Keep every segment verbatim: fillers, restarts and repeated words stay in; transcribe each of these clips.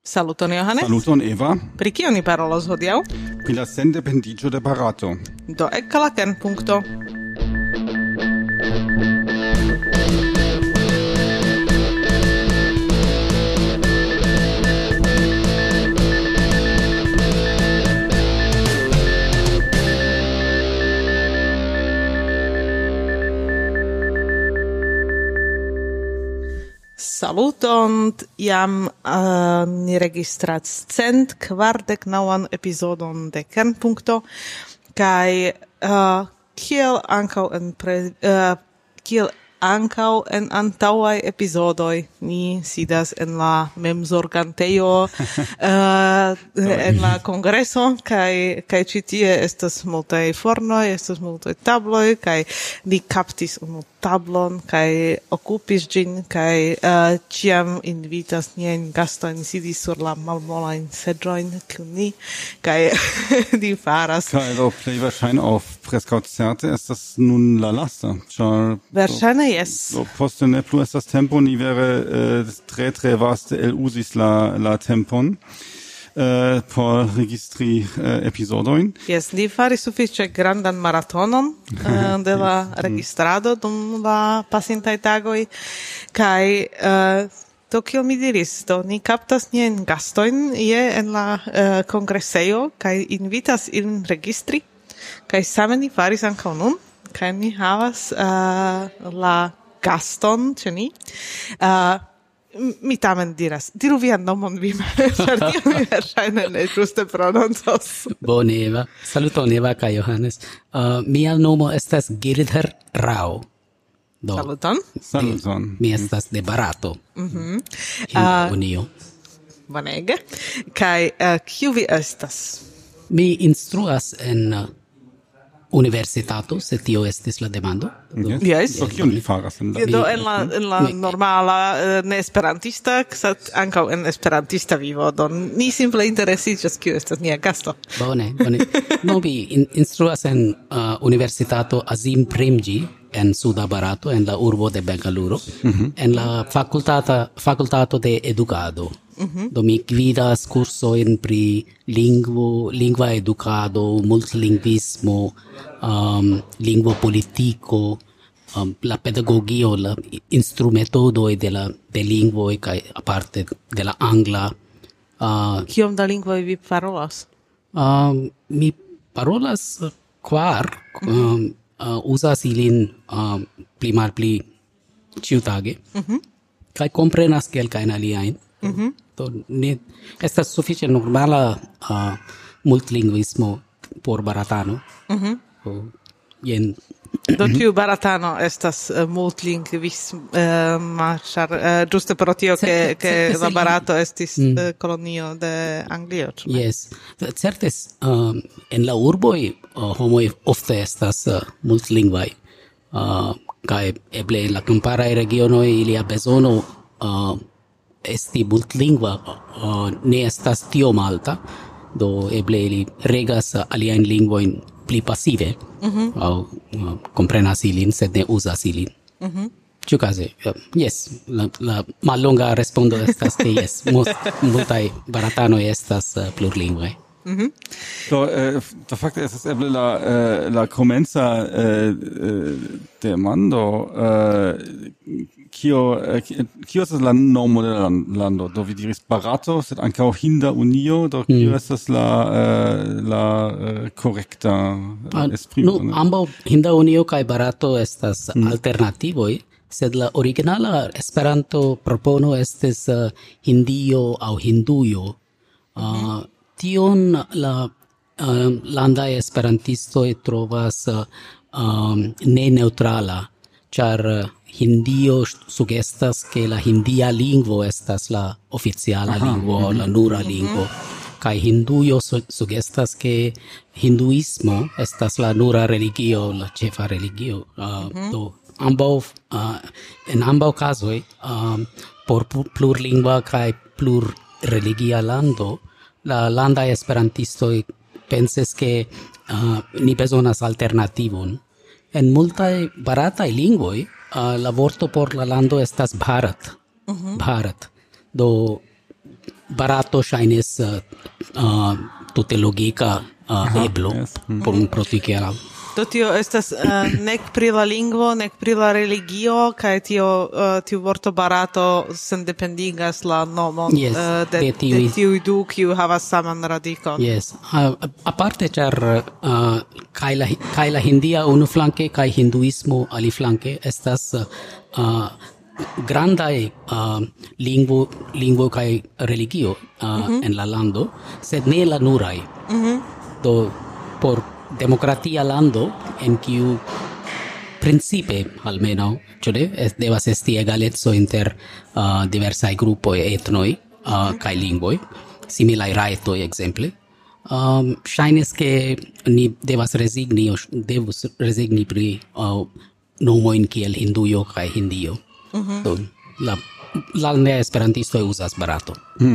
Saluton Johannes. Saluton Eva. Pri kio ni parolos hodiaŭ? Pri la sendependiĝo de Barato. Do ekka la kernpunkto. Saluton, jam uh, ni registrats cent kvardek naŭan epizodon de Kernpunkto, kaj uh, kiel ankaŭ en pre, uh, kiel ankaŭ en antaŭaj epizodoj ni sidas en la memzorgantejo uh, en la kongreso, kaj kaj ĉi tie estas multaj fornoj, estas multaj tabloj, kaj ni kaptis unu tablon kaj okupis ĝin, kaj uh, ĉiam invitas niajn gastojn sidi sur la malmolajn seĝojn kun ni, kaj ni faras. Kaj do plej verŝajne aŭ preskaŭ certe estas nun la lasta, ĉar verŝajne jes. Do poste ne plu estas tempo, ni vere uh, tre tre vaste eluzis la la tempon. Uh, por registri uh, episodojn. Yes, ni faris sufiĉe grandan maratonon uh, de la registrado dum la pasintaj tagoj, kaj uh, do kiel mi diris, do ni kaptas niajn gastojn je en la uh, kongresejo kaj invitas ilin registri, kaj same ni faris ankaŭ nun, kaj ni havas uh, la gaston ĉe ni. Uh, Mi tamen diras, diru vian nomon vi, ĉar tio mi verŝajne ne ĝuste prononcos. Bone, Eva. Saluton, Eva kaj Johannes. Uh, mia nomo estas Girdhar Rao. Do, Saluton. Saluton. Mi estas de Barato. Mhm. Uh, Unio. Bonege. Kaj uh, kiu vi estas? Mi instruas en uh, universitato, se tio estis la demando. Yes. Yes. Do kion li faras en la Do en la, en la normala uh, ne esperantista, sed ankaŭ en esperantista vivo, do ni simple interesiĝas kiu estas nia gasto. Bone, bone. No, mi in, instruas en uh, universitato Azim Premji en Suda Barato, en la urbo de Bengaluru, mm-hmm. en la facultata, facultato de educado. Mm-hmm. Do mi gvidas kursojn pri lingvo, lingva edukado, multilingvismo, um, lingvo politiko, um, la pedagogio, la instrumetodoj de la de lingvoj kaj aparte de la angla. Uh, Kiom da lingvoj vi parolas? um, mi parolas kvar, um, uh, uzas ilin um, pli malpli ĉiutage, mm-hmm. kaj komprenas kelkajn aliajn. Mm-hmm. Do ne estas sufiĉe normala uh, multilingvismo por baratano. Mm-hmm. Do, jen Do tiu baratano estas uh, multlingvismo, uh, ĉar uh, ĝuste pro tio ke ke la Barato estis mm. uh, kolonio de Anglio. Yes, certe um, en la urboj uh, homoj ofte estas uh, multlingvaj, uh, kaj eble en la kamparaj regionoj ilia bezono uh, esti multlingva uh, ne estas tiom alta, do eble li regas uh, aliajn lingvojn pli pasive, mm-hmm. aŭ uh, komprenas ilin, sed ne uzas ilin. Mm-hmm. Ĉiukaze, uh, yes, la, la mallonga respondo estas ke yes, multaj baratanoj estas uh, plurlingvaj. Mm-hmm. Do, eh, do fakte estas eble la, eh, la komenca eh, demando, eh, kio, eh, kio estas la nomo de la lando? Do vi diris Barato, sed ankaŭ Hinda Unio, do kio mm. estas la, eh, la eh, korekta uh, esprimo? No, ambaŭ Hinda Unio kaj Barato estas mm. alternativoj, sed la originala Esperanto propono estis uh, Hindio aŭ Hindujo. Uh, mm-hmm. Tion la uh, landaj esperantistoj trovas uh, um, ne neutrala, ĉar uh, Hindio sugestas ke la hindia lingvo estas la oficiala Aha. lingvo, mm-hmm. la nura lingvo, kaj Hindujo su- sugestas ke hinduismo estas la nura religio, la ĉefa religio. Uh, mm-hmm. Do ambaŭ uh, en ambaŭ kazoj uh, por plurlingva kaj plurreligia lando, la landa esperantistoj pensis ke uh, ni bezonas alternativon. En multaj barataj lingvoj uh, la vorto por la lando estas Bharat. Uh-huh. Bharat. Do Barato ŝajnis uh, uh, tute logika uh, eblo yes. Mm. por un protikera. Do tio estas uh, nek pri la lingvo, nek pri la religio, kaj tio uh, tiu vorto barato sendependigas la nomon Yes, uh, de, de tiuj- de tiuj du, kiu havas saman radikon. Yes. Uh, aparte ĉar uh, kaj la kaj la hindia unuflanke kaj hinduismo aliflanke estas uh, grandaj uh, lingvo lingvo kaj religio uh, mm-hmm. en la lando, sed ne la nuraj. Mm-hmm. Do por demokratia lando en kiu principe almeno, ĉu ne, es- devas esti egaleco inter uh, diversaj grupoj, etnoj uh, kaj lingvoj, similaj rajtoj ekzemple. Um, ŝajnis ke ni devas rezigni, o ŝ- devus rezigni pri uh, nomojn kiel hindujo kaj hindio. Do la la ne esperantistoj uzas barato.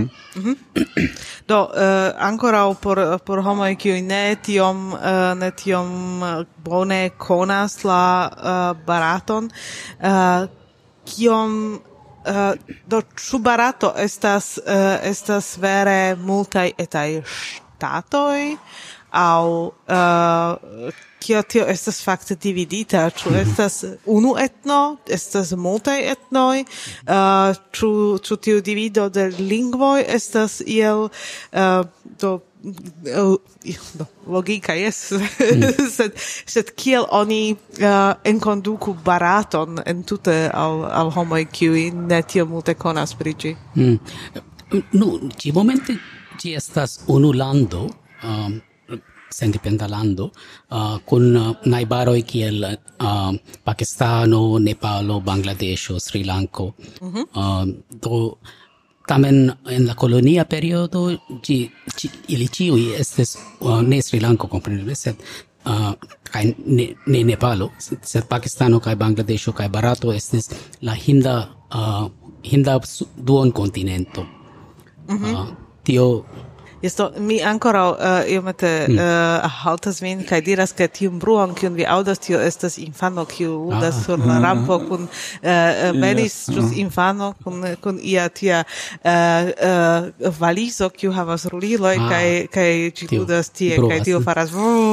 Do uh, ancora por por homoj kiuj ne tiom uh, ne tiom uh, bone konas la uh, baraton, uh, kiom uh, do ĉu barato estas uh, estas vere multaj etaj ŝtatoj aŭ uh, kio tio estas fakte dividita, ĉu estas unu etno, estas multaj etnoj, uh, ĉu ĉu tiu divido de lingvoj estas iel uh, do uh, do logika jes, sed sed kiel oni uh, enkonduku baraton entute al al homoj kiuj ne tiom multe konas pri ĝi. Mm. Nu, ci momente ci estas unu lando, um, sendependa lando, uh, kun uh, najbaroj kiel uh, Pakistano, Nepalo, Bangladesho, Sri Lanko. Mm-hmm. Uh, do tamen en la kolonia periodo ci, ci, ili ĉiuj estis uh, ne Sri Lanko kompreneble, sed uh, kaj ne, ne Nepalo, sed, sed Pakistano kaj Bangladesho kaj Barato estis la hinda uh, hinda su- duon kontinento. Mm-hmm. Uh, tio Jes, do, mi ancora uh, iomete Mm. uh, haltas min kaj diras ke tiun bruon kiun vi aŭdas, tio estas infano kiu ludas Ah. sur la rampo kun uh, uh, venis Yes, ĵus ah. infano kun kun ia tia uh, uh, valizo kiu havas ruliloj Ah. kaj kaj ĝi Tio ludas tie kaj bruas. tio faras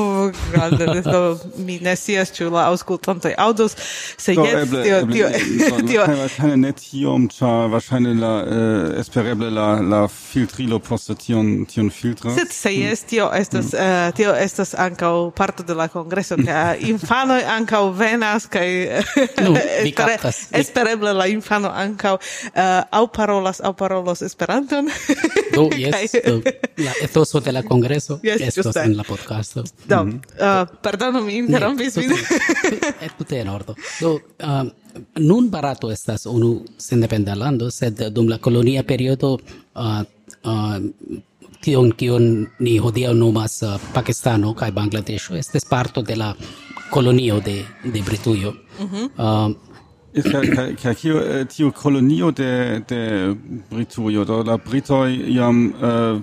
do mi ne scias ĉu la aŭskultantoj aŭdos, se Do, jes eble, tio eble, tio so, tio wahrscheinlich net tiom, ĉar wahrscheinlich la, uh, espereble la, la filtrilo poste tion, tion filtras. Sed se jes, tio estas, uh, tio estas ankaŭ parto de la kongreso, ke infanoj ankaŭ venas, kaj Nu, vi kaptas. Vi- espereble la infano ankaŭ uh, aŭ parolas aŭ parolos Esperanton. do yes, Kaj- do, la etoso de la congreso Yes, estos juste. en la podcasto. Do, uh, pardonu, mi interrompis Ne, vin. tute- et tute en ordo. Do, um, nun Barato estas unu sendependa lando, sed dum la kolonia periodo uh, uh, tion kion ni hodiaŭ nomas uh, Pakistano kaj Bangladesho estis parto de la kolonio de de Britujo. Uh, Ist ca, ca, ca kio, eh, tiu kolonio de, de Britujo, do la Britoj iam eh,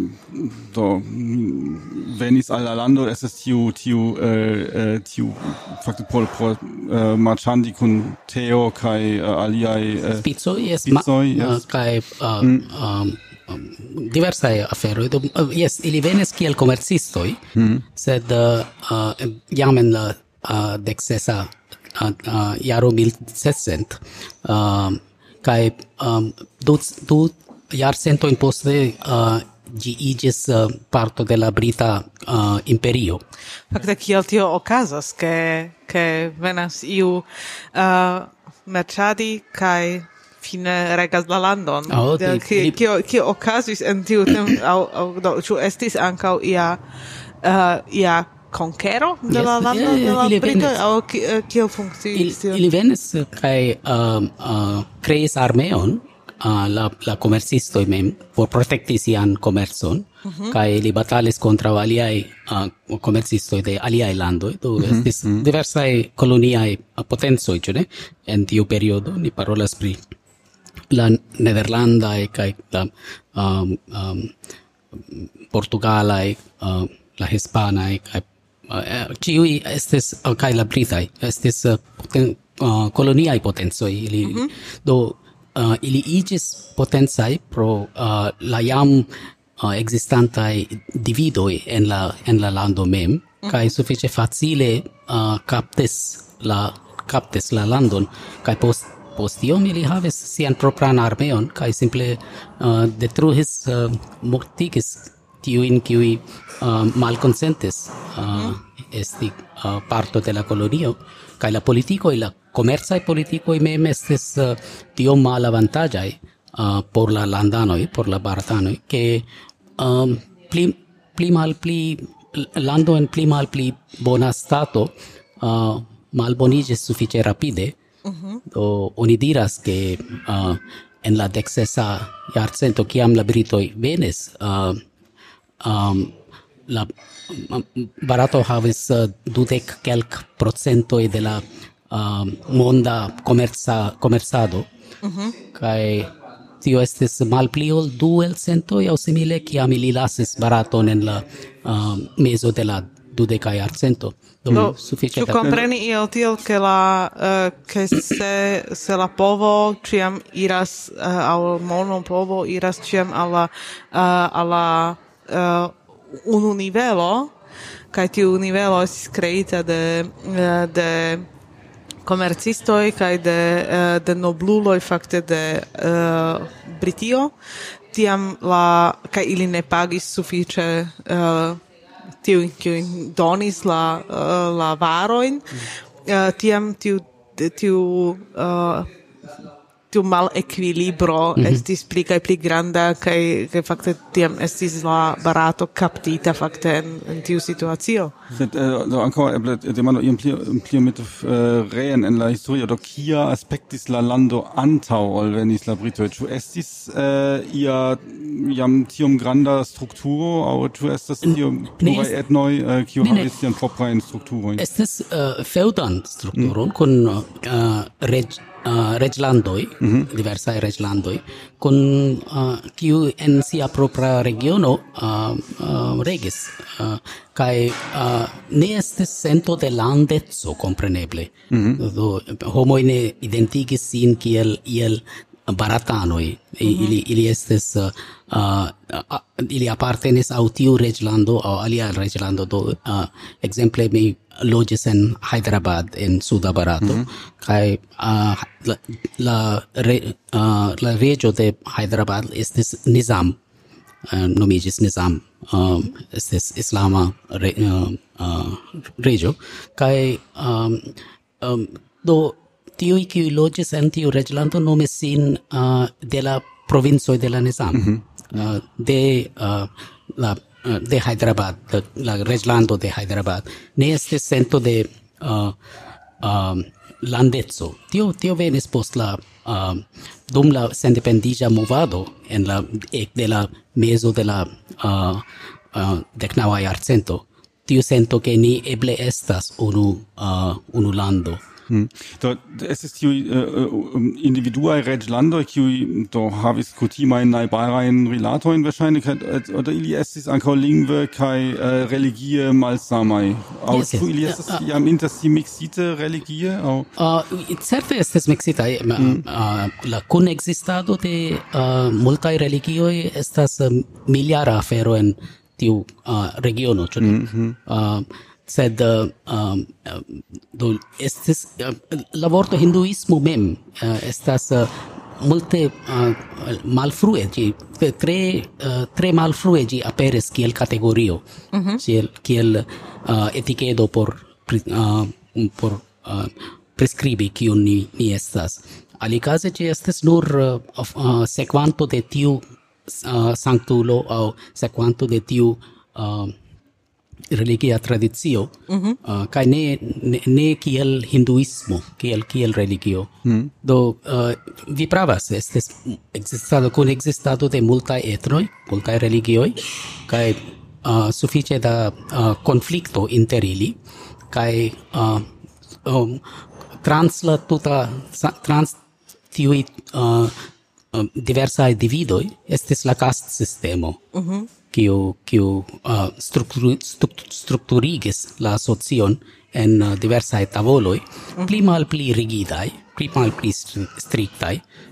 do mm, venis al la lando, estis tiu, tiu, eh, eh, tiu fakte por, por eh, marĉandi kun teo kaj eh, aliaj eh, Spicoj, yes, ma, Spicoj, yes. uh, kaj uh, um, um, diversaj aferoj. Do, uh, yes, ili venis kiel komercistoj, sed uh, uh, jam en la uh, deksesa uh, uh, jaro mil settcent uh, kaj um, du, du jarcentojn poste uh, ĝi iĝis uh, parto de la brita uh, imperio. Fakte, kiel tio okazas, ke ke venas iu uh, merĉadi kaj fine regas la landon. Oh, De- di- ki- li- Kio kio okazis en tiu tempo, aŭ aŭ do ĉu estis ankaŭ ia uh, ia konkero de Yes, la lando eh, de la ili britoj, venis. aŭ ki- eh, kiel Il, funkciis tio? ili venis kaj um, uh, kreis armeon uh, la, la komercistoj mem por protekti sian komercon kaj ili batalis kontraŭ aliaj uh, komercistoj de aliaj landoj. Do estis diversaj koloniaj uh, potencoj, ĉu ne? En tiu periodo ni parolas pri la nederlandaj kaj la um, um, portugalaj, uh, la hispanaj kaj uh, ĉiuj estis uh, kaj la britaj estis uh, poten, uh, koloniaj potencoj. Ili, do uh, ili igis potenzai pro uh, la jam uh, existantai dividoi en la en la lando mem, mm-hmm. kai suffice facile uh, captes la captes la landon, kai post post iom ili havis sian propran armeon, kai simple uh, detruis uh, mortigis tiuin kiui uh, malconsentis uh, mm-hmm. esti uh, parto de la colonio, kai la politico e la commerciae politico mem estis uh, tiom malavantagiae uh, por la landanoi, por la baratanoi, che um, pli, pli mal pli lando en pli mal pli bona stato uh, malbonigis suffice rapide. Uh-huh. Do oni diras che uh, en la dexesa iarcento kiam la britoi venis uh, um, la Barato havis uh, dudec kelk procentoi de la uh, monda comerza, comerzado, uh-huh. kai tio estis malpli ol du el centoi au simile kiam ili lasis Baraton en la uh, mezo de la dudeca iarcento. Do, tu compreni io tiel che la uh, che se se la povo ciam iras uh, au mono povo iras ciam alla uh, alla uh, unu nivelo, kai tiu nivelo es creita de uh, de comercistoi kai de uh, de nobluloi fakte de uh, Britio, tiam la kai ili ne pagis sufiĉe uh, tiu kiu donis la uh, la varoin, uh, tiam tiu tiu uh, tiu mal equilibro mm-hmm. estis pli kaj pli granda kaj kaj fakte tiam estis la Barato captita fakte en, en tiu situacio. Sed uh, do ancora eble demando iam pli pli mit uh, reen en la historia do kia aspektis la lando antau ol venis la britoj, ĉu estis uh, ia jam tiom granda strukturo aŭ ĉu estas tiom pluraj etnoj uh, kiu havis sian proprajn strukturojn? Estis uh, feŭdan strukturon mm. kun uh, reg Uh, reglandoi, mm-hmm. diversae reglandoi, con uh, kiu en sia propra regiono uh, uh, regis, uh, kai uh, ne estes sento de landezzo, compreneble. Mm-hmm. Do, homoi ne identigis sin kiel iel baratanoi, mm-hmm. ili, ili estes uh, uh, ili appartenis au tiu reglando au alia reglando, do uh, exemple mi logis en Hyderabad en Suda Barato, mm-hmm. kai uh, la la, re, uh, la regio de Hyderabad estis Nizam, uh, nomigis Nizam, um, estis islama re, uh, uh, regio, kai um, um, do tiui kiui logis en tiu reglando nomis sin uh, de la provinsoi de la Nizam, mm-hmm. uh, de uh, la de Hyderabad, de, la reglando de Hyderabad, ne estis sento de uh, uh, landezzo. Tio, tio venis post la, uh, dum la sendependigia movado en la, de la mezo de la uh, uh, decnaua iarcento, tiu sento che ni eble estas unu, uh, unu lando. Hmm. Do estis tiu uh, individuae reglandoi kiui do havis kutimajn najbarajn rilatojn wahrscheinlich, oder ili estis ankaŭ lingve kaj uh, religie malsamaj? Aŭ yes, yes. ĉu ili estas uh, jam inter si mixite religie? Aŭ uh, certe estis mixitaj. Mm. Uh, la kunekzistado de uh, multaj religioj estas uh, miljara afero en tiu uh, regiono, ĉu ne? Mm-hmm. Uh, sed uh, um, do estis uh, la vorto hinduismo mem uh, estas uh, multe uh, malfrue ĝi tre uh, tre malfrue ĝi aperis kiel kategorio, mm-hmm. kiel kiel uh, etikedo por uh, por uh, prescribi kiun ni, ni estas. Alikaze ĝi estis nur uh, uh, sekvanto de tiu uh, sanktulo aŭ sekvanto de tiu uh, religia tradicio, mm-hmm. uh, kai ne, ne ne kiel hinduismo, kiel kiel religio. Mm. Do uh, vi pravas, estes existado kun existado de multaj etnoj, multaj religioj, kai uh, sufiĉe da uh, konflikto inter ili, kai uh, um, trans la tuta trans tiuj uh, uh, diversae dividoj estis la caste sistemo. Mm-hmm. kiu kiu uh, strukturi, strukturigis la socion en uh, diversae tavoloi, mm-hmm. pli mal pli rigidai, pli mal pli strictai,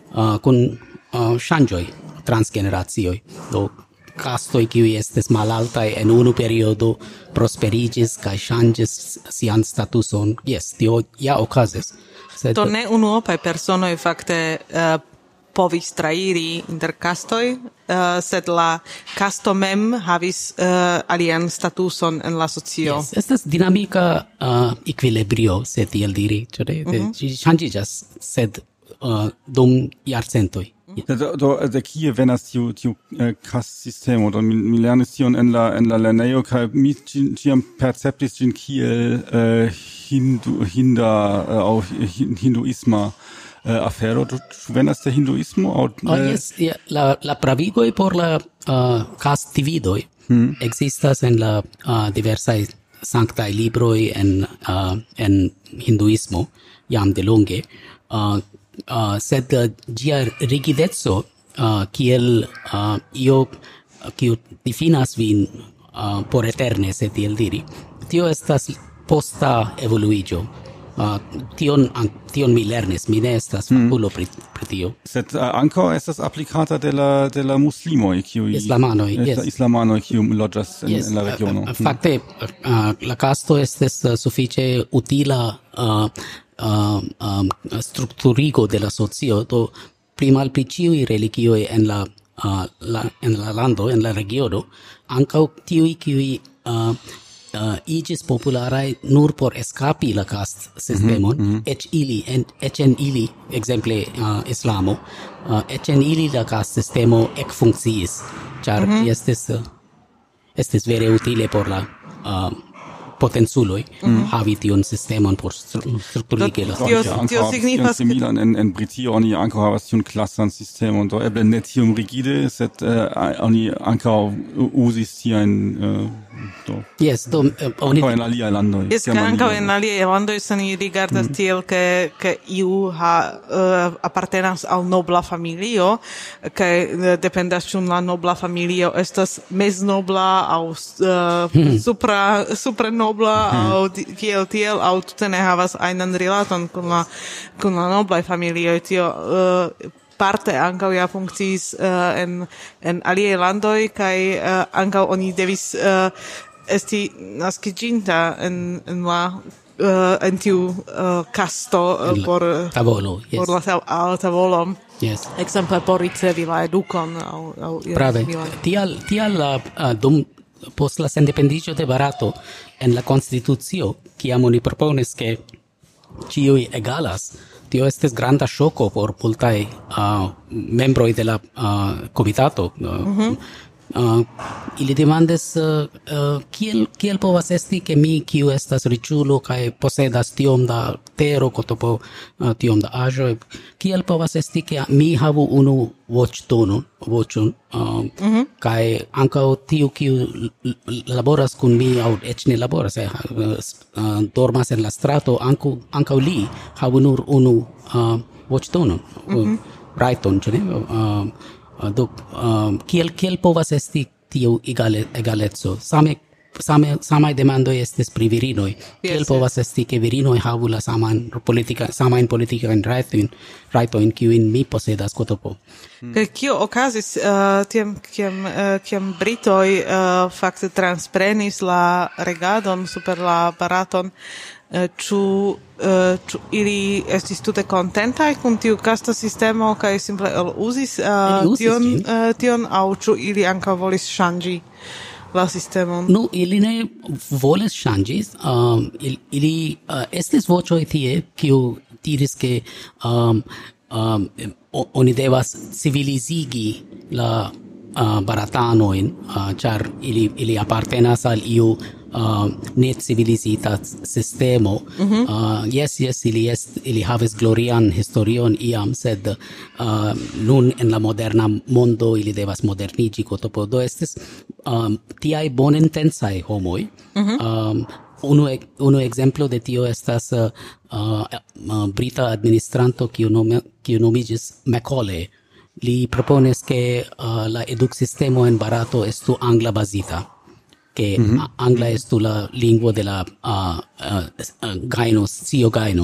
uh, kun uh, ŝanĝoj transgeneracioj. Do castoi kiuj estis malaltaj en unu periodo prosperiĝis kaj ŝanĝis sian statuson. Jes, tio ja okazis. Sed To ne unuopaj personoj fakte uh, povis trairi inter castoi, uh, sed la casto mem havis uh, alian statuson en la socio. yes, estas dinamika uh, equilibrio, se tiel diri, ĉu ne? Mhm. Ĝi ŝanĝiĝas, sed uh, dum jarcentoj. Do, do de kie venas tiu tiu uh, kas-sistemo, do mi, mi lernis tion en la en la lernejo kaj mi ĝin- ĉiam perceptis ĝin kiel uh, hindu, hinda uh, aŭ hin- hinduisma uh, afero. Do ĉu venas de hinduismo aŭ Oh, eh, yes, yeah, la, la pravigoj por la uh, cast-dividoj existas en la uh, diversaj sanktaj libroj en, uh, en hinduismo jam de longe. Uh, uh, sed uh, ĝia rigideco uh, kiel uh, io uh, kiu difinas vin uh, por eterne, se tiel diri, tio estas posta evoluiĝo. Uh, tion, an, tion mi lernis, mi ne estas fakulo pri, pri tio. sed uh, ankaŭ estas aplikata de la de la muslimoj kiuj Islamanoj, eh, yes. Islamanoj kiuj loĝas en, Yes, en la regiono. uh, uh, fakte uh, la casto estes uh, sufiĉe utila uh, uh, um, strukturigo de la socio, do pli malpli ĉiuj religioj en la, uh, la en la lando, en la regiono, ankaŭ tiuj kiuj uh, uh, igis popularai nur por escapi la caste sistemon, mm-hmm. ec ili, en, ec en ili, exemple uh, islamo, uh, ec en ili la caste sistemo ec funcciis, char mm-hmm. estes, uh, estes vere utile por la uh, potenzuloj mm-hmm. havi tion sistemon por stru- strukturigi la Tio- Ja, tio ankaŭ signifas, tion similan en en Britio oni ankaŭ havas tiun klasan sistemon, do eble ne tiom rigide, sed uh, oni ankaŭ uzis tiajn uh, do Yes, do uh, oni ankaŭ en aliaj landoj. Yes, tiam ca ankaŭ alie. en aliaj landoj se ni rigardas tiel ke ke iu ha uh, apartenas al nobla familio, ke uh, dependas ĉu la nobla familio estas meznobla aŭ uh, supra supra nobla aŭ di- kiel tiel aŭ tute ne havas ajnan rilaton kun la kun la noblaj familioj. Tio uh, parte ankaŭ ja funkciis uh, en en aliaj landoj kaj uh, ankaŭ oni devis uh, esti naskiĝinta en en la uh, en tiu uh, casto uh, En la por tavolo, yes. por la ta- al tavolo, yes. ekzemple por ricevi la edukon aŭ aŭ ion Prave. similan. Tial, tial la, uh, dum post la sendependiĝo de Barato en la konstitucio, kiam oni proponis ke ĉiuj egalas, tio estis granda ŝoko por multaj uh, membroj de la uh, komitato. Uh, mm-hmm. Uh, ili demandis uh, uh, kiel, kiel povas esti ke mi, kiu estas riĉulo kaj posedas tiom da tero, kotopo uh, tiom da aĵoj, kiel povas esti ke mi havu unu voĉtonon, voĉon, uh, mm-hmm. kaj ankaŭ tiu, kiu l- l- laboras kun mi aŭ eĉ ne laboras, eh, uh, dormas en la strato, ankaŭ ankaŭ li havu nur unu uh, voĉtonon, mm-hmm. uh, rajton, ĉu ne? Uh, Uh, do um, kiel kiel povas esti tiu egale, egaleco? Same same samaj demandoj estis pri virinoj. Kiel yes. povas esti ke virinoj havu la saman politika samajn politikajn rajtojn rajtojn kiujn mi posedas kotopo? Kaj kio okazis uh, tiam kiam uh, kiam britoj uh, fakte transprenis la regadon super la Baraton, uh, ĉu uh, ĉu ili estis tute kontentaj kun tiu kasta sistemo kaj simple eluzis uh, Ili uzis tion ĝin. uh, tion aŭ ĉu ili ankaŭ volis ŝanĝi la sistemon? Nu, ili ne volis ŝanĝis, um, il, ili uh, estis voĉoj tie kiu diris ke um, um, o- oni devas civilizigi la uh, baratanojn, uh, ĉar ili ili apartenas al iu uh, ne civilizita sistemo. Mm-hmm. Uh, yes, yes, ili est, ili havis glorian historion iam, sed uh, nun en la moderna mondo ili devas moderniĝi kotopo. Do estis um, tiaj bonintensaj homoj. Mm-hmm. Um, unu e- unu ekzemplo de tio estas uh, uh, uh, brita administranto kiu nome kiu nomiĝis Macaulay. Li proponis ke uh, la eduksistemo en Barato estu angla bazita, que mm-hmm. angla estu la lingvo de la uh, uh, uh, gajno, scio gajno,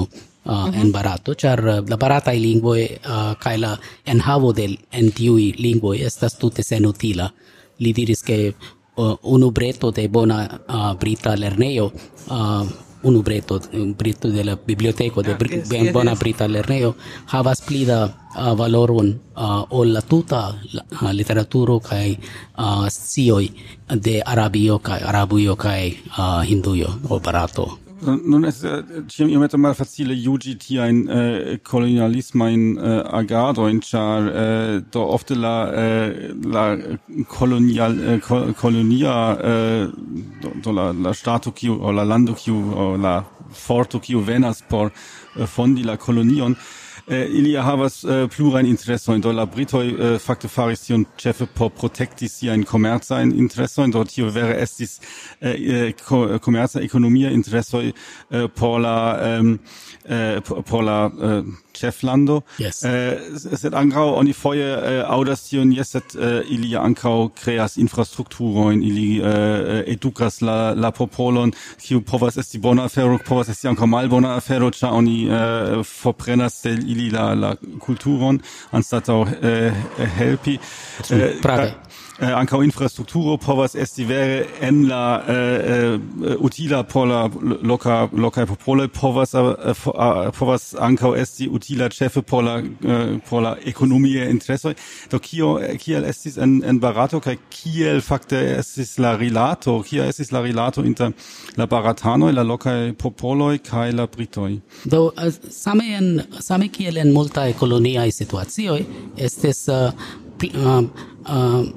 uh, mm-hmm. en Barato, char la baratai lingvoi uh, kai la enhavo del en tiui lingvoi estas tute senutila. Li diris che uh, unu breto de bona uh, brita lerneo, uh, unu breto, un breto de la biblioteco de br- yes, ben yes, bona yes. brita lerneo, havas pli da uh, valoron uh, ol la tuta uh, literaturo kai uh, scioi de Arabio kai Arabuio kai uh, Hinduio o Barato. Nun es ciam iomete malfacile jugi tiajn eh, kolonialismajn eh, agadojn, ĉar eh, do ofte la eh, la kolonial eh, kol- kolonia eh, do, do la la ŝtato kiu o la lando kiu o la forto kiu venas por eh, fondi la kolonion, Eh, ilia havas eh, plurajn interesojn, do la britoj eh, fakte faris tion ĉefe por protekti siajn komercajn interesojn, do tio vere estis eh, ko- komerca ekonomia interesoj eh, por la eh, eh, por la eh, ĉeflando. Yes. Eh, sed ankaŭ oni foje eh, aŭdas tion, jes, sed eh, ili ankaŭ kreas infrastrukturojn, ili eh, edukas la la popolon, kiu povas esti bona afero, povas esti ankaŭ malbona afero, ĉar oni eh, forprenas de ili la la kulturon anstataŭ eh, helpi. Eh, Prave. Eh, ankaŭ infrastrukturo povas esti vere en la eh, eh, utila por la loka lokaj popoloj, povas eh, fo- eh, povas ankaŭ esti utila ĉefe por la eh, por la ekonomiaj interesoj. Do kio kiel estis en en Barato kaj kiel fakte estis la rilato, kia estis la rilato inter la baratanoj, la lokaj popoloj kaj la britoj? Do uh, same en same kiel en multaj koloniaj situacioj estis uh, pl- uh, uh,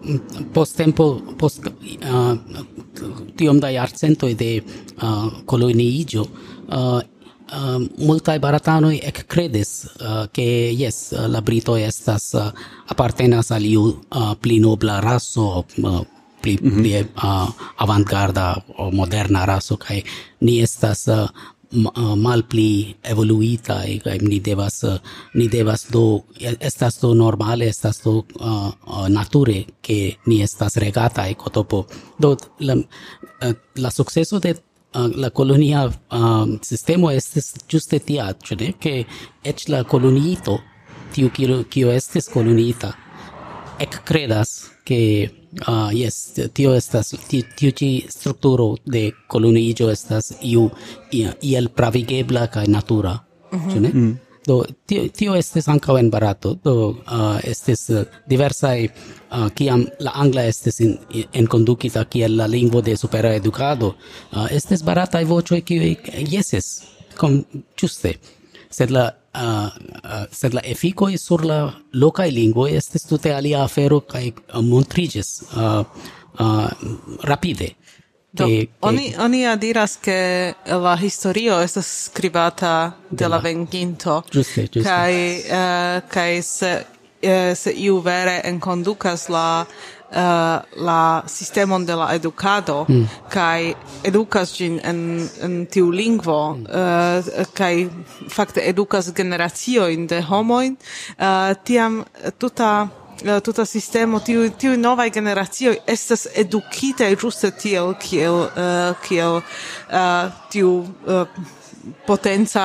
post tempo post uh, tiom da jarcentoj de uh, koloniiĝo uh, uh, multaj baratanoj ekkredis uh, ke jes uh, la britoj estas uh, apartenas al iu uh, pli nobla raso, uh, pli, pli uh, avantgarda o moderna raso, kaj ni estas uh, m- uh, malpli evoluita kaj ni devas uh, ni devas do estas do normale, estas do uh, uh, nature ke ni estas regata ekotopo. Do la, uh, la sukceso de uh, la kolonia uh, sistemo estis ĝuste tia, ĉu ne? Ke eĉ la koloniito, tiu kiu kiu estis koloniita, ekkredas ke uh, yes, tio estas ti- tiu ĉi strukturo de koloniiĝo estas iu ia- iel pravigebla kaj natura, ĉu ne? Do tio, tio estis ankaŭ en Barato, do uh, estis uh, diversaj uh, kiam la angla estis in, enkondukita kiel la lingvo de supera edukado, uh, estis barataj voĉoj kiuj jesis kom ĝuste, sed la uh, uh, sed la efikoj sur la lokaj lingvoj estis tute alia afero kaj uh, montriĝis uh, uh, rapide. Do, Ke- ke- oni, oni diras che la historio estas skribata de la la- venginto. Ĝuste, ĝuste. Kaj, eh, kaj se, eh, se iu vere enkondukas la uh, la sistemon de la edukado Mm. kaj edukas ĝin en, en tiu lingvo uh, kaj fakte edukas generaciojn de homojn, uh, tiam tuta uh, tuta sistemo, tiu tiu novaj generacioj estas edukitaj ĝuste tiel kiel uh, kiel uh, tiu uh, potenca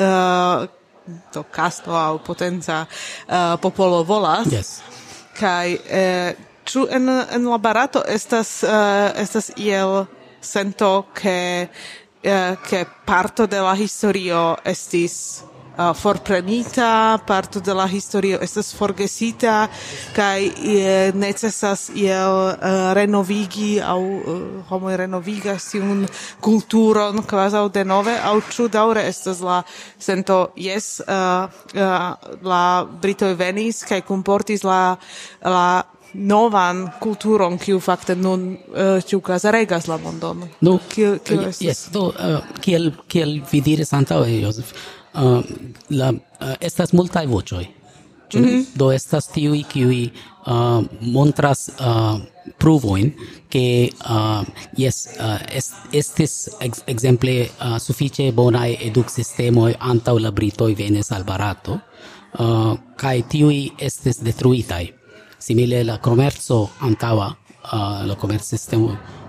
uh, to casto aŭ potenca uh, popolo volas. Yes. Kaj eh, ĉu en en la Barato estas uh, estas iel sento ke uh, ke parto de la historio estis uh, forprenita, parto de la historio estas forgesita kaj eh, necesas iel uh, renovigi aŭ uh, homoj renovigas tiun kulturon kvazaŭ denove, aŭ ĉu daŭre estas la sento jes uh, uh, la britoj venis kaj kunportis la la novan kulturon kiu fakte nun uh, ĉiukaze regas la mondon. No, Kiel- kiel uh, estas? yes, do, uh, kiel, kiel vi diris antaŭe, Josef, uh, la, uh, estas multaj voĉoj. Ĉu ne? Do estas tiuj kiuj uh, montras uh, pruvojn ke uh, yes, uh, est, estis ex, ekzemple uh, sufiĉe bonaj eduksistemoj antaŭ la britoj venis al Barato, uh, kaj tiuj estis detruitaj. Simile la komerco antaŭa, uh, la komercsistemo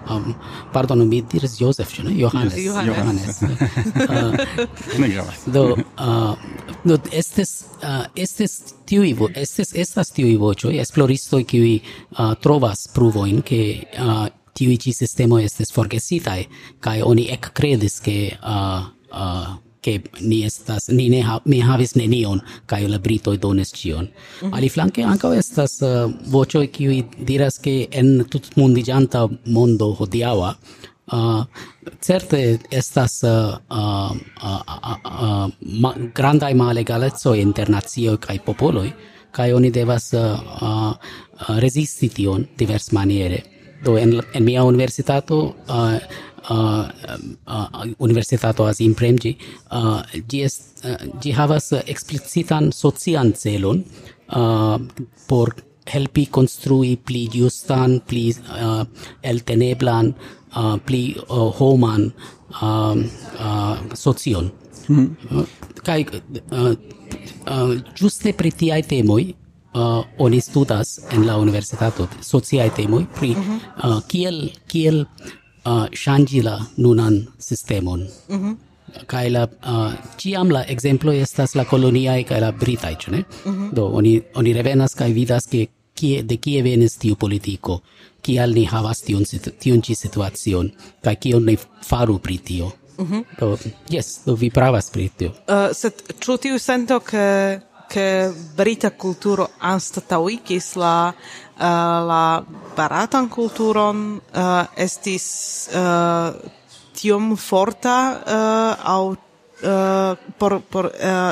um, pardon, mi diris Joseph, ĉu ne? Johannes. Yes, Johannes. Johannes. Ne gravas. Do, uh, do estes, uh, estes tiui, vo- estes, estas tiui voĉoj, esploristoj kiuj uh, trovas pruvojn ke uh, tiui ĉi sistemoj estis forgesitaj, kaj oni ekkredis ke uh, uh, ke ni estas ni ne ha, mi havis nenion kaj la britoj donis ĉion. Mm-hmm. Aliflanke ankaŭ estas uh, voĉoj kiuj diras ke en tutmondiĝanta mondo hodiaŭa Uh, certe estas uh, uh, uh, uh, uh, ma, grandaj malegalecoj inter nacioj kaj popoloj, kaj oni devas uh, uh, rezisti tion diversmaniere. Do en, en mia universitato uh, uh, uh, Universitato Azim Premji uh, ĝi est, uh, ĝi havas eksplicitan socian celon uh, por helpi konstrui pli justan, pli uh, elteneblan, uh, pli uh, homan uh, uh, socion. Mm-hmm. Uh, kaj uh, uh, ĝuste pri tiaj temoj uh, oni studas en la universitato sociaj temoj pri mm-hmm. uh, kiel kiel uh, ŝanĝi la nunan sistemon. Mm-hmm. Kaj la uh, ĉiam la ekzemploj estas la koloniaj kaj la britaj, ĉu ne? Mm-hmm. Do oni oni revenas kaj vidas ke kie de kie venis tiu politiko, kial ni havas tiun tiun ĉi situacion, kaj kion ni faru pri tio. Mm-hmm. Do yes, do vi pravas pri tio. Uh, sed ĉu tiu sento ke ke brita kulturo anstataŭigis la uh, la baratan kulturon uh, estis uh, tiom forta uh, aŭ uh, por por uh,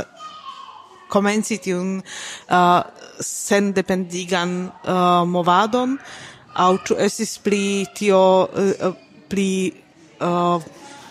komenci tiun uh, sendependigan uh, movadon, aŭ ĉu estis pli tio uh, pli uh,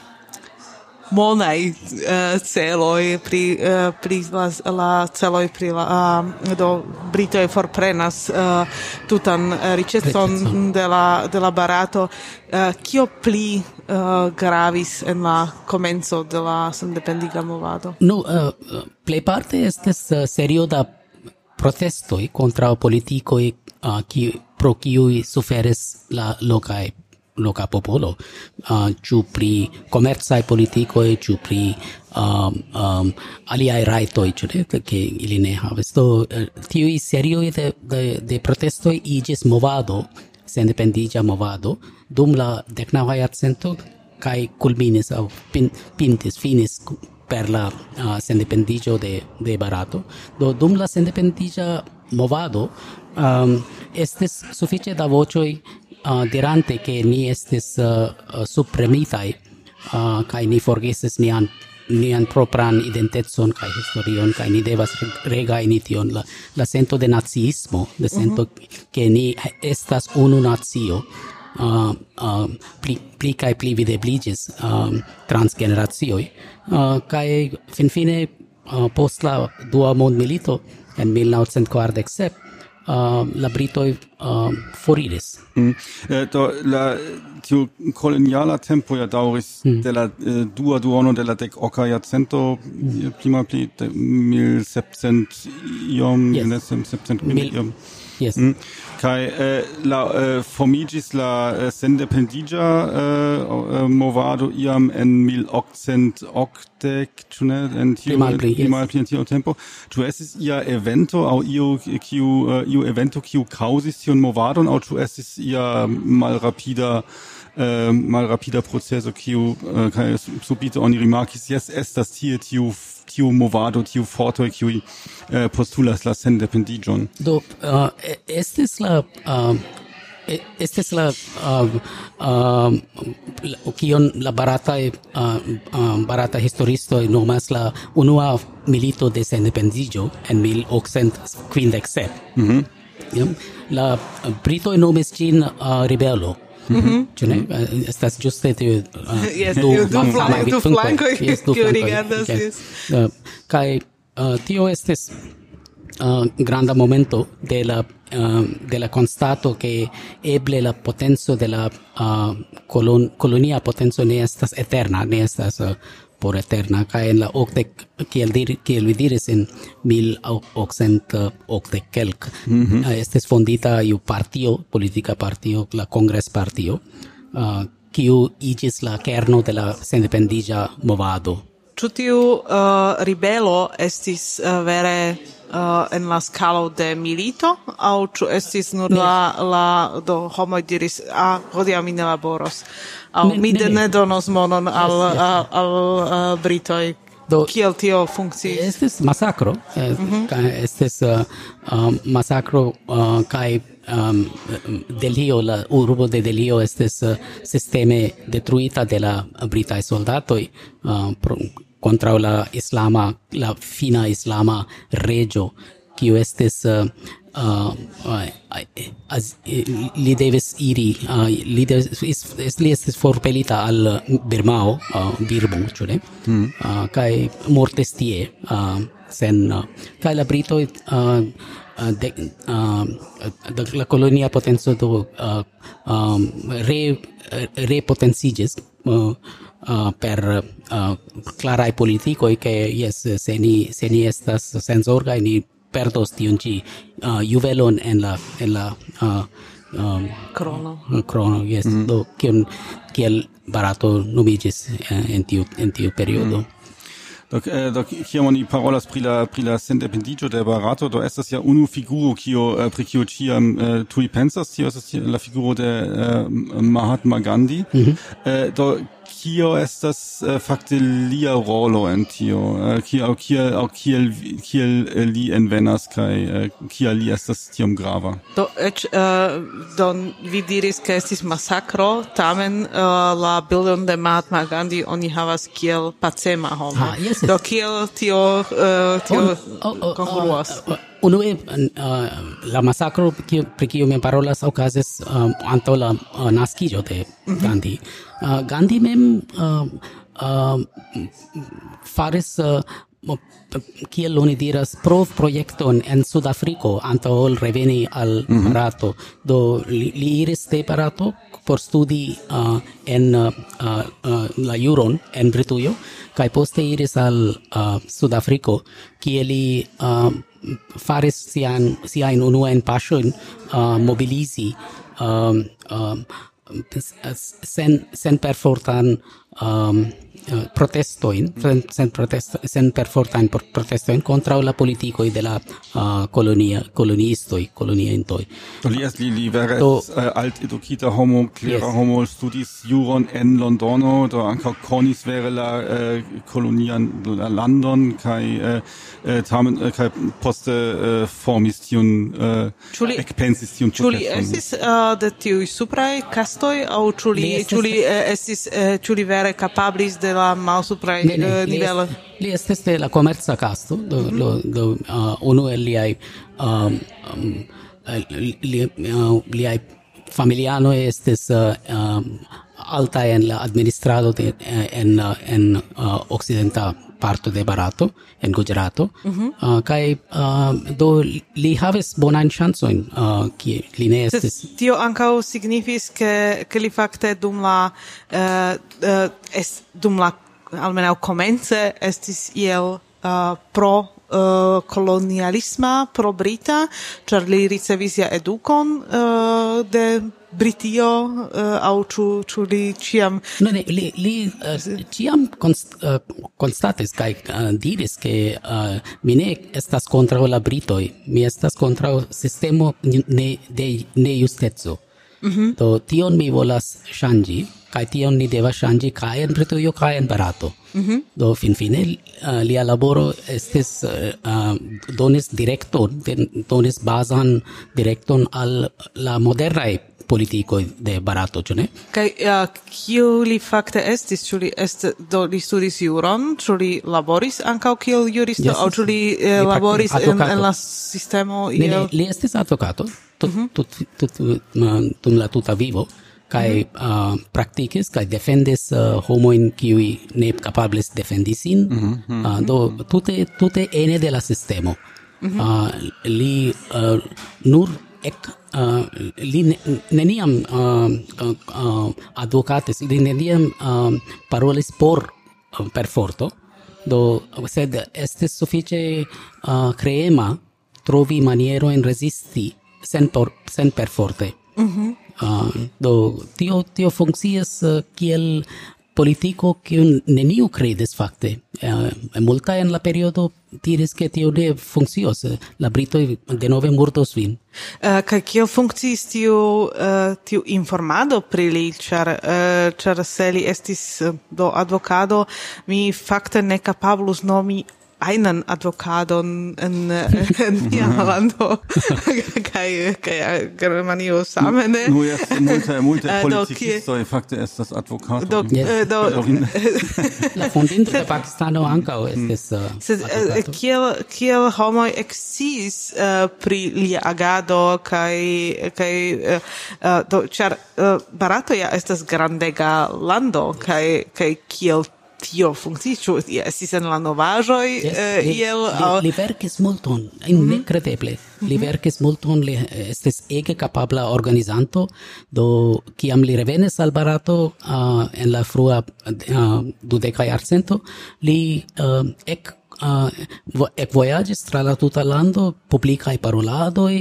monaj uh, celoj, pri, uh, pri la, la celoj pri la uh, do britoj forprenas uh, tutan uh, ricecon de la, de la barato. Uh, kio pli uh, gravis en la komenco de la sendependiga movado? No, uh, plejparte estis uh, serio da protestoj kontraŭ politikoj uh, kiu pro kiuj suferis la lokaj loka popolo, uh, ĉu pri komercaj politikoj, ĉu pri um, um, aliaj rajtoj, ĉu ne, ke ili ne havis. Do uh, tiuj serioj de, de, de protestoj iĝis movado, sendependiĝa movado, dum la deknava jarcento kaj kulminis aŭ pin, pintis, finis per la uh, sendependiĝo de, de Barato. Do dum la sendependiĝa movado um, estis sufiĉe da voĉoj uh, dirante ke ni estis uh, uh, subpremitaj uh, kaj ni forgesis nian nian propran identecon kaj historion kaj ni devas regajni tion la, la sento de naciismo, de sento mm-hmm. ke ni estas unu nacio. Uh, uh, pli, pli kaj pli videbliĝis uh, trans generacioj uh, kaj finfine uh, post la dua mondmilito en mil novecent kvardek sep uh, la britoj uh, foriris. Mm. Eh, do la tiu koloniala tempo ja daŭris mm. de la eh, dua duono de la dek oka jarcento mm. pli malpli de mil sepcent iom, yes. ne sepcent Mil, iom. Yes. Mm. Kai eh, la eh, formigis la eh, sendependiĝa eh, movado iam en mil okcent okdek, ĉu ne, en tiu malpli, yes. malpli en tiu tempo. Ĉu estis ia evento aŭ iu kiu uh, iu evento kiu kaŭzis tiun movadon, aŭ ĉu estis ia malrapida uh, malrapida proceso kiu uh, kaj subite oni rimarkis, jes, estas tie tiu tiu movado, tiu fortoj kiuj uh, postulas la sendependiĝon. Do uh, estis la uh, estis la uh, uh, kion la barataj uh, uh, barata historistoj nomas la unua milito de sendependiĝo en mil okcent kvindek sep. Mm-hmm. Ja? La britoj nomis ĝin uh, ribelo. Mm-hmm. Ĉu ne? Estas ĝuste tiu uh, yes, du du flankoj, flankoj kiu rigardas. Uh, kaj uh, tio estis uh, granda momento de la uh, de la constato que eble la potenzo de la uh, colon, colonia potenzo ne estas eterna, ne estas uh, por eterna, kaj en la okdek, kiel dir, kiel vi diris en mil okcent okdek kelk, mm-hmm. uh, estis fondita iu partio, politika partio, la Kongres partio, uh, kiu igis la kerno de la sendependiĝa movado. Ĉu tiu uh, ribelo estis uh, vere uh, en la skalo de milito, aŭ ĉu estis nur la, la do homoj diris, ah, hodiaŭ mi ne laboros, aŭ Ne, mi ne, de ne. ne donos monon al, Yes, yes. al, al uh, britoj. Do- Kiel tio funkciis? Estes masakro, eh, ca estes uh, um, masakro uh, kai um, Delhio, la urbo de Delhio estes uh, sisteme detruita de la britaj soldatoj uh, pro, contra la islama, la fina islama regio, kiu estes uh, uh, uh, as, li devis iri, uh, li, devis, is, is, li estes forpelita al Birmao, uh, Birmu, ĉu ne? Mm. Uh, kai mortis tie, uh, sen, uh, kai la britoj uh, uh, de, uh, de la colonia potenco do uh, um, re, repotenciĝis uh, Uh, per uh, clarai politikoj ke yes, se ni se ni estas senzorgaj ni perdos tiun ĉi uh, juvelon en la en la uh, um, Krono. krono, yes, mm. do kiun kiel Barato nomiĝis uh, en tiu en tiu periodo. Mm. Donc, eh, donc, kiam oni parolas pri la pri la sendependiĝo de Barato, do estas ja unu figuro kio eh, pri kio ĉiam eh, tuj pensas, tio estas la figuro de eh, Mahatma Gandhi. Mm-hmm. Eh, do kio estas eh, fakte lia rolo en tio, eh, kiel aŭ kiel aŭ kiel kiel eh, li envenas kaj eh, kiel li estas tiom grava. Do eĉ uh, do vi diris ke estis masakro, tamen uh, la bildon de Mahatma Gandhi oni havas kiel pacema homo. Ah, yes, yes. Do kiel tio uh, tio Oh, oh, oh, kongruas? uh, uh, Unue, uh, la masakro kiu- pri kiu mi parolas okazis um, antaŭ la uh, naskiĝo de Gandhi. Uh, Gandhi mem uh, uh, faris uh, kiel oni diras prov projekton en Sudafriko antaŭ ol reveni al Barato. Do li, li iris de Barato por studi uh, en uh, uh, la juron en Britujo kaj poste iris al uh, Sudafriko kie li uh, faris sian siajn unuajn paŝojn uh, mobilizi um, um, sen sen perfortan um, uh, protestojn, sen sen protest sen perfortan protestojn kontraŭ la politikoj de la uh, kolonia koloniistoj, koloniintoj. Do li est li, li vere Do- uh, alt edukita homo, clera Yes. homo, studis juron en Londono, do ankaŭ konis vere la uh, kolonian la landon kaj uh, uh, tamen uh, kaj poste uh, formis tiun uh, Ĉu li- ekpensis tiun Ĉu li proteston. estis uh, de tiuj supraj kastoj aŭ ĉu li Li estis- ĉu li eh, estis eh, ĉu li vere kapablis de la malsupraj Ne, ne, eh, li, nivelo? est, li estis de la komerca kasto, do, do, do uh, unu el liaj um, um, li, uh, liaj familianoj estis uh, um, altaj en la administrado de, en, uh, en uh, okcidenta parto de Barato, en Gujarato, uh, kaj uh, do li havis bonajn ŝancojn, uh, kie li ne Sed estis. tio ankaŭ signifis ke ke li fakte dum la eh, eh, es, dum la almenaŭ komence estis iel uh, pro uh, kolonialisma, pro brita, ĉar li ricevis ja edukon uh, de Britio uh, aŭ ĉu ĉu li ĉiam No, ne, li, li uh, ciam const, uh, constatis kai uh, diris ke uh, mi ne estas kontraŭ la britoj, mi estas kontraŭ sistemo ne, de nejusteco. Mm-hmm. Do tion mi volas ŝanĝi, kaj tion ni devas ŝanĝi kaj en Britujo kaj en Barato. Mm-hmm. Do finfine uh, lia laboro estis uh, uh, donis direkton, donis bazan direkton al la modernaj politikoj de Barato, ĉu ne? Kaj uh, kiu li fakte estis? Ĉu li est do li studis juron? Ĉu li laboris ankaŭ kiel juristo? Yes, aŭ ĉu li eh, li laboris en, advokato. en la sistemo? Ne, ne, iel- li estis advokato tut, tut, tut, tut, dum la tuta vivo kaj uh, praktikis kaj defendis uh, homojn kiuj ne kapablis defendi sin. Uh, do tute tute ene de la sistemo. Uh, li uh, nur ek uh, li ne, neniam uh, uh, uh, advokatis, li neniam uh, parolis por uh, per forto. Do sed estis sufiĉe uh, kreema trovi maniero en resisti sen por sen perforte. Mm-hmm. Uh, do tio tio funkcias uh, kiel politico kiun neniu kredis fakte. Uh, multa en la periodo diris ke tio ne funkcios. La britoj denove murdos vin. Uh, kaj kiel funkciis tiu, uh, tiu informado pri li, ĉar uh, ĉar se li estis uh, do advokado, mi fakte ne kapablus nomi einen advokadon en, en mia lando, kaj kaj Germanio same ne. Nu jes multe multe politikistoj fakte estas advokato. Do, Yes. do, La fondinto de Pakistano ankaŭ estis uh, Sed uh, advokato. kiel kiel homoj eksciis uh, pri lia agado kaj kaj uh, uh, do ĉar uh, Barato ja estas grandega lando kaj kaj kiel tio funkciis, ĉu estis en la novaĵoj Yes, uh, li, iel li, aŭ- li verkis multon, mm-hmm. nekredeble. Li verkis multon, li estis ege kapabla organizanto, do kiam li revenis al Barato uh, en la frua uh, dudeka jarcento, li uh, ek uh, vo- ekvojaĝis tra la tuta lando, publikaj paroladoj,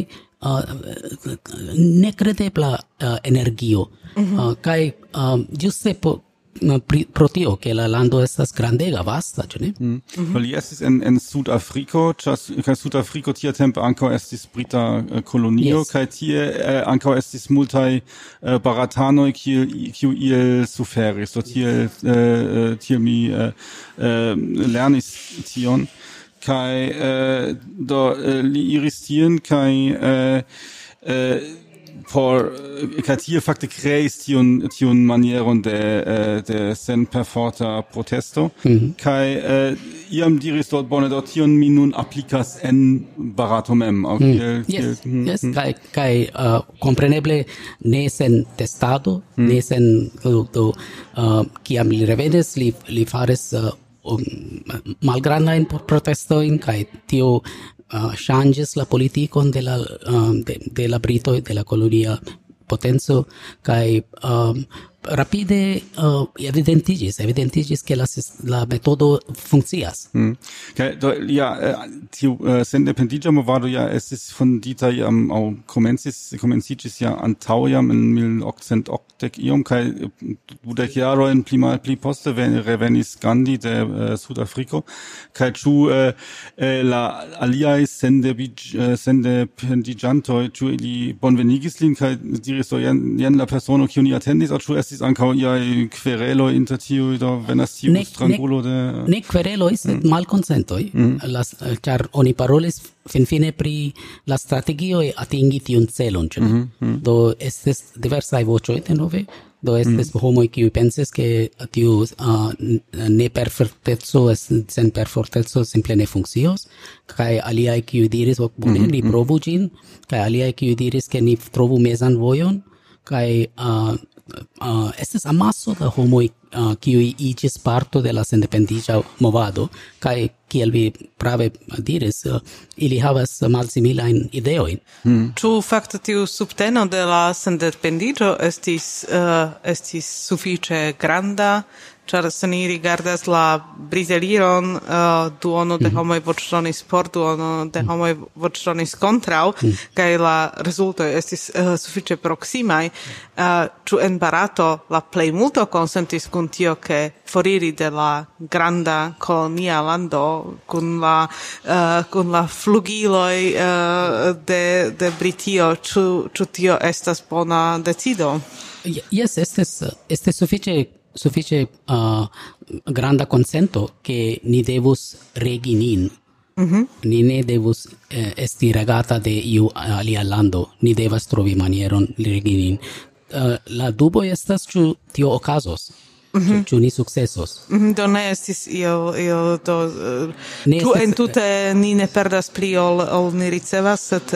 uh, nekredebla uh, energio. Mm-hmm. Uh, kaj uh, ĝuste po pri, pro tio che la lando estas grandega vasta, ĉu ne? Mm. Mm-hmm. Weil estis en en Sudafriko, kaj Sudafriko tiatempe ankaŭ estis brita uh, kolonio, Yes. kaj tie uh, ankaŭ estis multaj uh, baratanoj kiu kiu iel suferis. Do tiel uh, tiel mi uh, uh, lernis tion, kaj uh, do uh, li iris tien kaj uh, uh, por kaj tie fakte kreis tion tion manieron de uh, de sen perforta protesto Mhm. kaj uh, iam diris dort bone dort tion mi nun aplikas en Barato mem aŭ kiel Yes, kiel- yes, kai kai uh, compreneble ne sen testado, ne sen do, do uh, kiam li revenis li li faris uh, um, malgrandajn protestojn kaj tio uh, ŝanĝis la politikon de la um, de, de la britoj de la kolonia potenco kaj um, rapide uh, evidentiĝis evidentiĝis ke la sis- la metodo funkcias. Mm. Okay, do, ja, äh, tiu uh, sendependiĝa movado ja estis fondita jam aŭ komencis komenciĝis ja antaŭ jam en mil okcent okdek iom kaj dudek jarojn pli malpli poste ven, revenis Gandhi de uh, Sudafriko kaj ĉu uh, uh, la aliaj sendebiĝ uh, sendependiĝantoj ĉu ili bonvenigis lin kaj diris do jen, jen la persono kiun ni atendis aŭ ĉu estis ankaŭ iaj kvereloj inter tiuj do venas tiu Ne- strangulo de Ne quereloj, sed malkonsentoj, las, ĉar oni parolis finfine pri la strategioj atingi tiun celon, ĉu ne? Do estis diversaj voĉoj denove, do estis homoj kiuj pensis ke tiu uh, neperforteco sen perforteco simple ne funkcios, kaj aliaj kiuj diris, "Oh, bone, ni provu ĝin", kaj aliaj kiuj diris ke ni trovu mezan vojon, kaj uh, uh, estis amaso da homoj uh, kiuj iĝis parto de la sendependiĝa movado, kaj kiel vi prave diris, uh, ili havas malsimilajn ideojn. Ĉu fakte tiu subteno de la sendependiĝo estis uh, estis sufiĉe granda? Ĉar se ni rigardas la Briteliron, uh, duono de homoj voĉdonis por, duono de homoj voĉdonis kontraŭ, kaj la rezultoj estis uh, sufiĉe proksimaj. Uh, ĉu en Barato la plejmulto konsentis kun tio, ke foriri de la granda kolonia lando kun la uh, kun la flugiloj uh, de de Britio, ĉu ĉu tio estas bona decido? Yes, estes, estes sufiĉe sufiĉe uh, granda konsento ke ni devus regi nin. Mm-hmm. Ni ne devus eh, esti regata de iu alia lando. Ni devas trovi manieron regi nin. Uh, la dubo estas ĉu tio okazos. Mm-hmm. Ĉu ni sukcesos. Mhm, do ne estis io io do uh, Ne tu estis- en tute ni ne perdas pli ol, ol ni ricevas, sed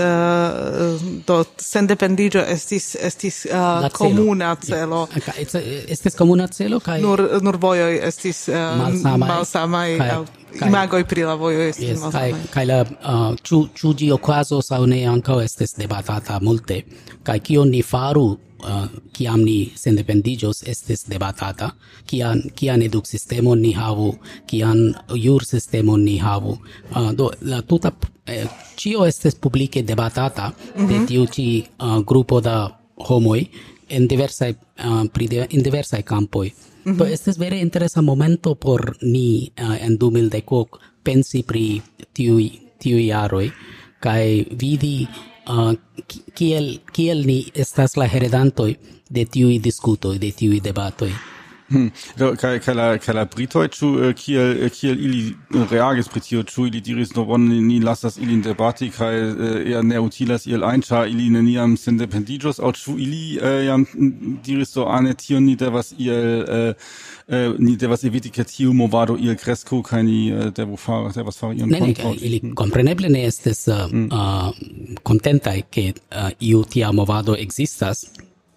uh, do sendependiĝo estis estis uh, La celo. komuna celo. Ja, ka- es- Estis komuna celo kaj Nur nur vojoj estis uh, Malsamaj. malsamaj Kaj- aŭ kaj- imagoj pri la vojoj estis Yes, kai malsamaj. kai la uh, ĉu ĉu ĝi okazos aŭ ne ankaŭ estis debatata multe, kaj kion ni faru uh, kiam ni sendependiĝos estis debatata, kian kian eduksistemon ni havu, kian jursistemon ni havu. Uh, do la tuta eh, ĉio estis publike debatata de tiu ĉi uh, grupo da homoj en diversaj uh, pri de, in diversaj kampoj. Mm-hmm. Do estis vere interesa momento por ni uh, en du mil dek pensi pri tiuj tiuj jaroj kaj vidi uh, kiel kiel ni estas la heredantoj de tiuj diskutoj, de tiuj debatoj. Hmm. Kaj, kaj la, kaj la Britoj, ĉu kiel, kiel ili reagis pri tio, ĉu ili diris, no bon, ni lasas ilin debati, kaj eher ne utilas iel ein, ĉar ili neniam sendependiĝos, aŭ ĉu ili eh, jam diris, so, ah, ne, tion ni devas iel, eh, eh, ni devas eviti, ke tiu movado iel kresku, kaj ni eh, devu far, devas fari ion kontraŭ. Ne, ne, ili kompreneble ne estis uh, hmm. uh, kontentaj, ke uh, iu tia movado ekzistas.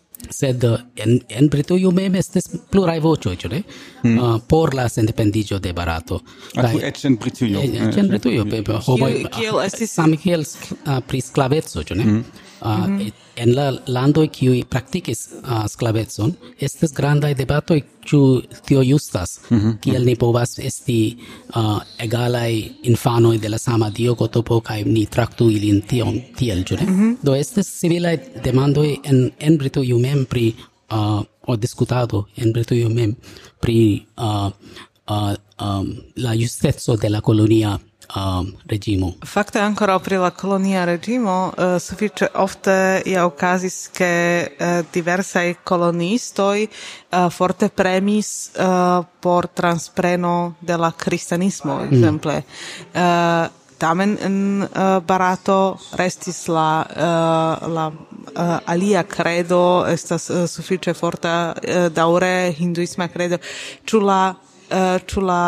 Sed en, en Britujo mem estis pluraj voĉoj, ĉu ne? Hmm. Uh, por la sendependiĝo de Barato. Kaj eĉ en Britujo. Eĉ en Britujo, homoj same kiel pri sklaveco, ĉu ne? Hmm. Uh, mm-hmm. En la landoj kiuj praktikis uh, sklavecon estis grandaj debatoj ĉu tio justas, mm-hmm. kiel ni povas esti uh, egalaj infanoj de la sama dio Kotopo kaj ni traktu ilin tion tiel, ĉu ne? Mm-hmm. Do estis civilaj demandoj en en Britujo mem pri uh, o diskutado en Britujo mem pri uh, uh, um, la justeco de la kolonia Um, regimo. Fakte ancora pri la kolonia regimo uh, sufiĉe ofte ja okazis ke uh, diversaj koloniistoj uh, forte premis uh, por transpreno de la kristanismo, ekzemple. Mm. Uh, tamen en uh, Barato restis la uh, la uh, alia credo, estas uh, sufiĉe forta uh, daŭre hinduisma credo. Ĉu la uh, ĉu la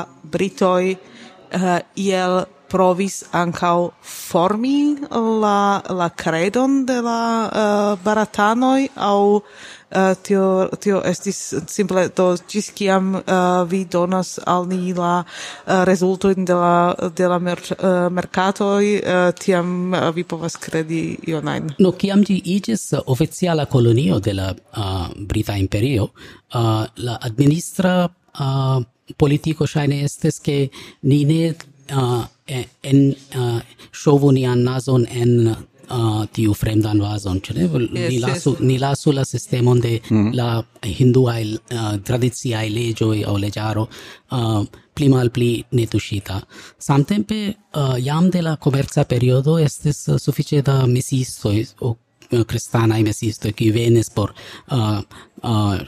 britoj Uh, iel provis ancau formi la, la credon de la uh, baratanoi, au uh, tio, tio estis simple do cis ciam uh, vi donas al ni la uh, resultoin de la, de la mer, uh, mercatoi, uh, tiam uh, vi povas credi ionain. No, ciam gi igis uh, oficiala colonio de la uh, Brita Imperio, uh, la administra uh, politico shaine estes che ni ne uh, en uh, shovu nian nazon en uh, tiu fremdan vazon, ĉu ne? Ni lasu ni lasu la sistemon de mm. la hinduaj uh, tradiciaj leĝoj aŭ leĝaro uh, pli malpli netuŝita. Samtempe uh, jam de la komerca periodo estis uh, sufiĉe da misiistoj o kristanaj mesiistoj kiuj venis por uh, uh,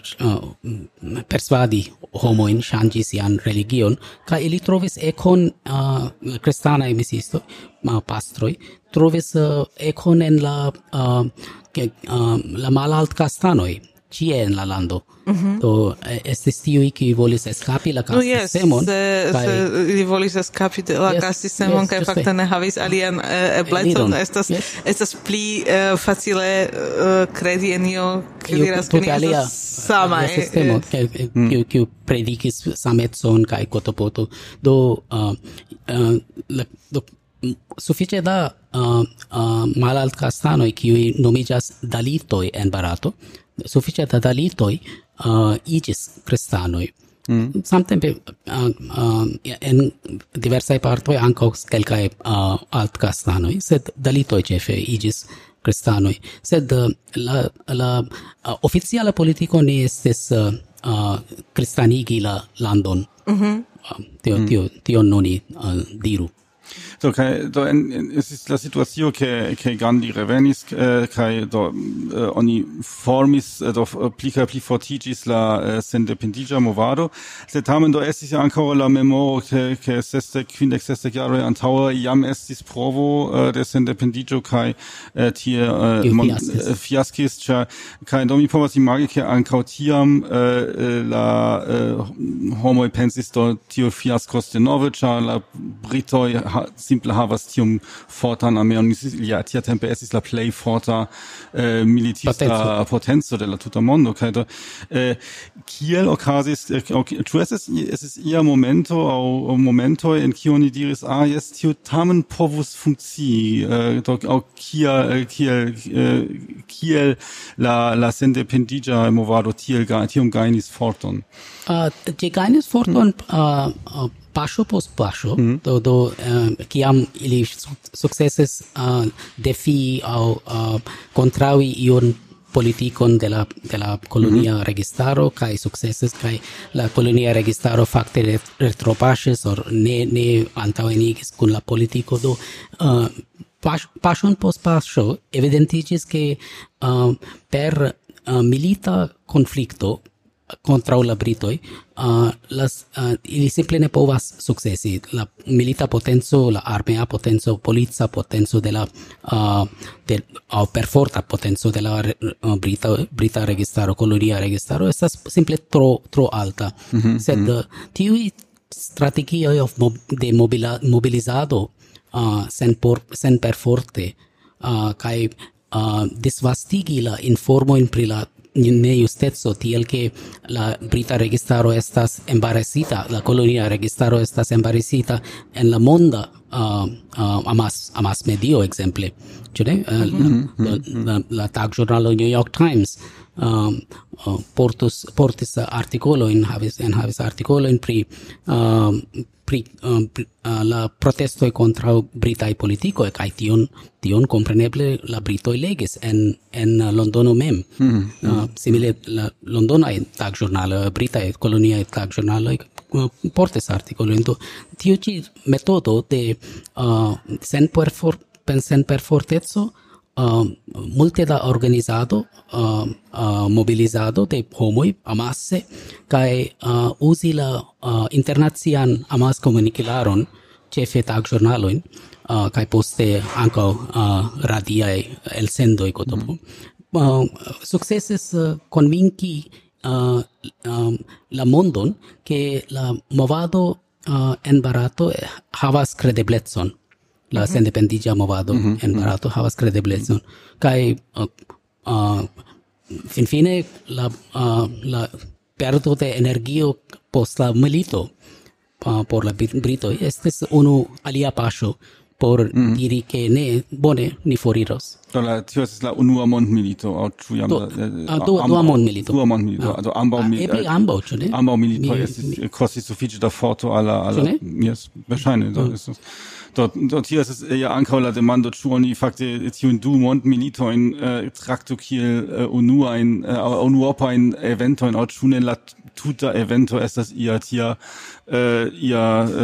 uh, persvadi homojn ŝanĝi sian religion, kaj ili trovis ekon uh, kristanaj mesiistoj, uh, pastroj, trovis uh, ekon en la uh, ke, uh, la malaltkastanoj ĉie en la lando. Mm-hmm. Do estis tiuj kiuj volis eskapi la kastistemon. No, yes, se, kai, se ili volis eskapi la yes, kastistemon, yes, kaj fakte ne havis alian uh, eblecon. Estas, yes. estas pli uh, facile uh, kredi en io, kiu diras, ke ni estas sama. Sistemo, kiu kiu predikis samecon kaj kotopoto. Do, uh, uh, la, do sufiĉe da uh, uh, malaltkastanoj kiuj nomiĝas dalitoj en Barato, sufiĉe da dalitoj uh, igis kristanoj. Mm. Samtempe uh, uh, en diversaj partoj ankaŭ kelkaj uh, altkastanoj, sed dalitoj ĉefe igis kristanoj. Sed uh, la, la uh, oficiala politiko ne estis uh, uh, kristanigi la landon. Mm-hmm. Uh, tio, tio, tion oni uh, diru. So, kai, do, en, en, es ist la situatio che, che Gandhi revenis, eh, kai, do, eh, oni formis, eh, do, pli kai pli fortigis la eh, sendependigia movado, sed tamen, do, estis ja ancora la memoro, che, che sesdek, quindek, sesdek jaro antaŭe jam estis provo eh, de sendependigio, kai, eh, tie, eh, mon, eh, fiaskis, cia, kai, do, mi povas imagi, che ankaŭ tiam eh, la eh, homoj pensis, do, tio fiaskos de nove, cia la Britoj ha, simple havas tiom fortan armeon, ja, tia tempe estis la plej forta eh, militista potenzo. potenzo de la tuta mondo, kaj do eh, kiel okazis, eh, ĉu estis estis ia momento aŭ momentoj en kiu oni diris, ah, jes, tio tamen povus funkcii, eh, do aŭ kiel kiel eh, kiel la la sendependigia movado tiel tiom gajnis forton. Uh, ĝi gajnis forton uh, uh, paŝo post paŝo, mm-hmm. do do uh, kiam ili sukcesis uh, defii aŭ uh, kontraŭi iun politikon de la de la colonia mm-hmm. registaro kaj sukcesis kaj la colonia registaro fakte retropaŝis or ne ne antaŭenigis kun la politiko do uh, paŝon post paŝo evidentiĝis ke uh, per uh, milita konflikto contra la britoi uh, las uh, ili simple ne povas successi la milita potenzo la armea potenzo poliza potenzo de la uh, de au per forta potenzo de la uh, brita brita registaro colonia registaro estas simple tro tro alta mm-hmm, sed mm-hmm. tiu strategioj of mob, de mobila, mobilizado uh, sen por sen per forte uh, kai uh, disvastigi la informo in pri la ne justeco tiel ke la brita registaro estas embarasita la colonia registaro estas embarasita en la monda uh, uh, amas amas medio exemple ĉu ne uh, mm-hmm. la, la, la tagĵurnalo New York Times um, uh, portus portis artikolo in havis en havis artikolo in pri uh, pri, uh, pri uh, la protestoj kontraŭ britaj politikoj kaj tion tion kompreneble la britoj legis en en Londono mem. Mm-hmm. Uh, simile la londonaj tagĵurnaloj, britaj koloniaj tagĵurnaloj uh, portis artikolojn. Tiu ĉi metodo de uh, sen perfor sen perforteco uh, multe da organizado uh, uh, mobilizado de homoj amase kaj uh, uzi la uh, internacian amas komunikaron ĉefe tagĵurnalojn uh, kaj poste ankaŭ uh, radiaj elsendoj kotopo. Mm. Uh, sukcesis uh, konvinki uh, um, la mondon ke la movado uh, en Barato havas kredeblecon. La mm-hmm. sendependiĝa movado mm-hmm. en Barato havas kredeblecon kaj uh, uh, finfine la uh, la perdo de energio post la milito uh, por la britoj estis unu alia paŝo por mm. diri ke ne bone ni foriros. Do la tio estas la unua mondmilito aŭ ĉu jam do, uh, dua, dua mondmilito. Dua mondmilito. Uh, do ambaŭ uh, eble ambaŭ, ĉu ne? Ambaŭ militoj estis kostis sufiĉe da forto al la al la yes, verŝajne do estas do do tio estas ja ankaŭ la demando ĉu oni fakte tiujn du mondmilitojn uh, traktu kiel uh, unuajn uh, unuopajn eventojn aŭ ĉu ne la tuta evento estas ia tia uh, ia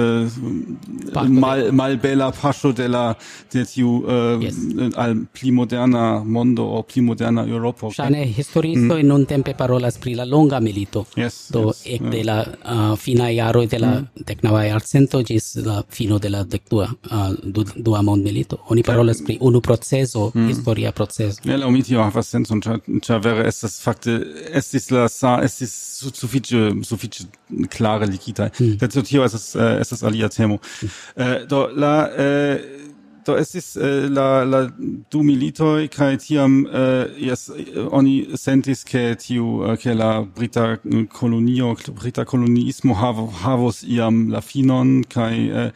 uh, mal malbela paŝo de la de tiu uh, yes. al pli moderna mondo o pli moderna Eŭropo. Ŝajne historiistoj mm. nuntempe parolas pri la longa milito. Yes, do yes, ekde yeah. la uh, finaj jaroj de la mm. deknava jarcento ĝis la fino de la dekdua uh, du, dua mondmilito. Oni parolas pri unu procezo, mm. historia procezo. Ja, la tio havas sencon, ĉar vere estas fakte estis la sa estis sufiĉe sufiĉe klare ligitaj. Mm. Sed tio estas uh, estas alia temo. Mm. Uh, do la uh, do estis uh, la la du militoj kaj tiam uh, yes, oni sentis ke tiu uh, ke la brita kolonio brita koloniismo hav, havos iam la finon kaj uh,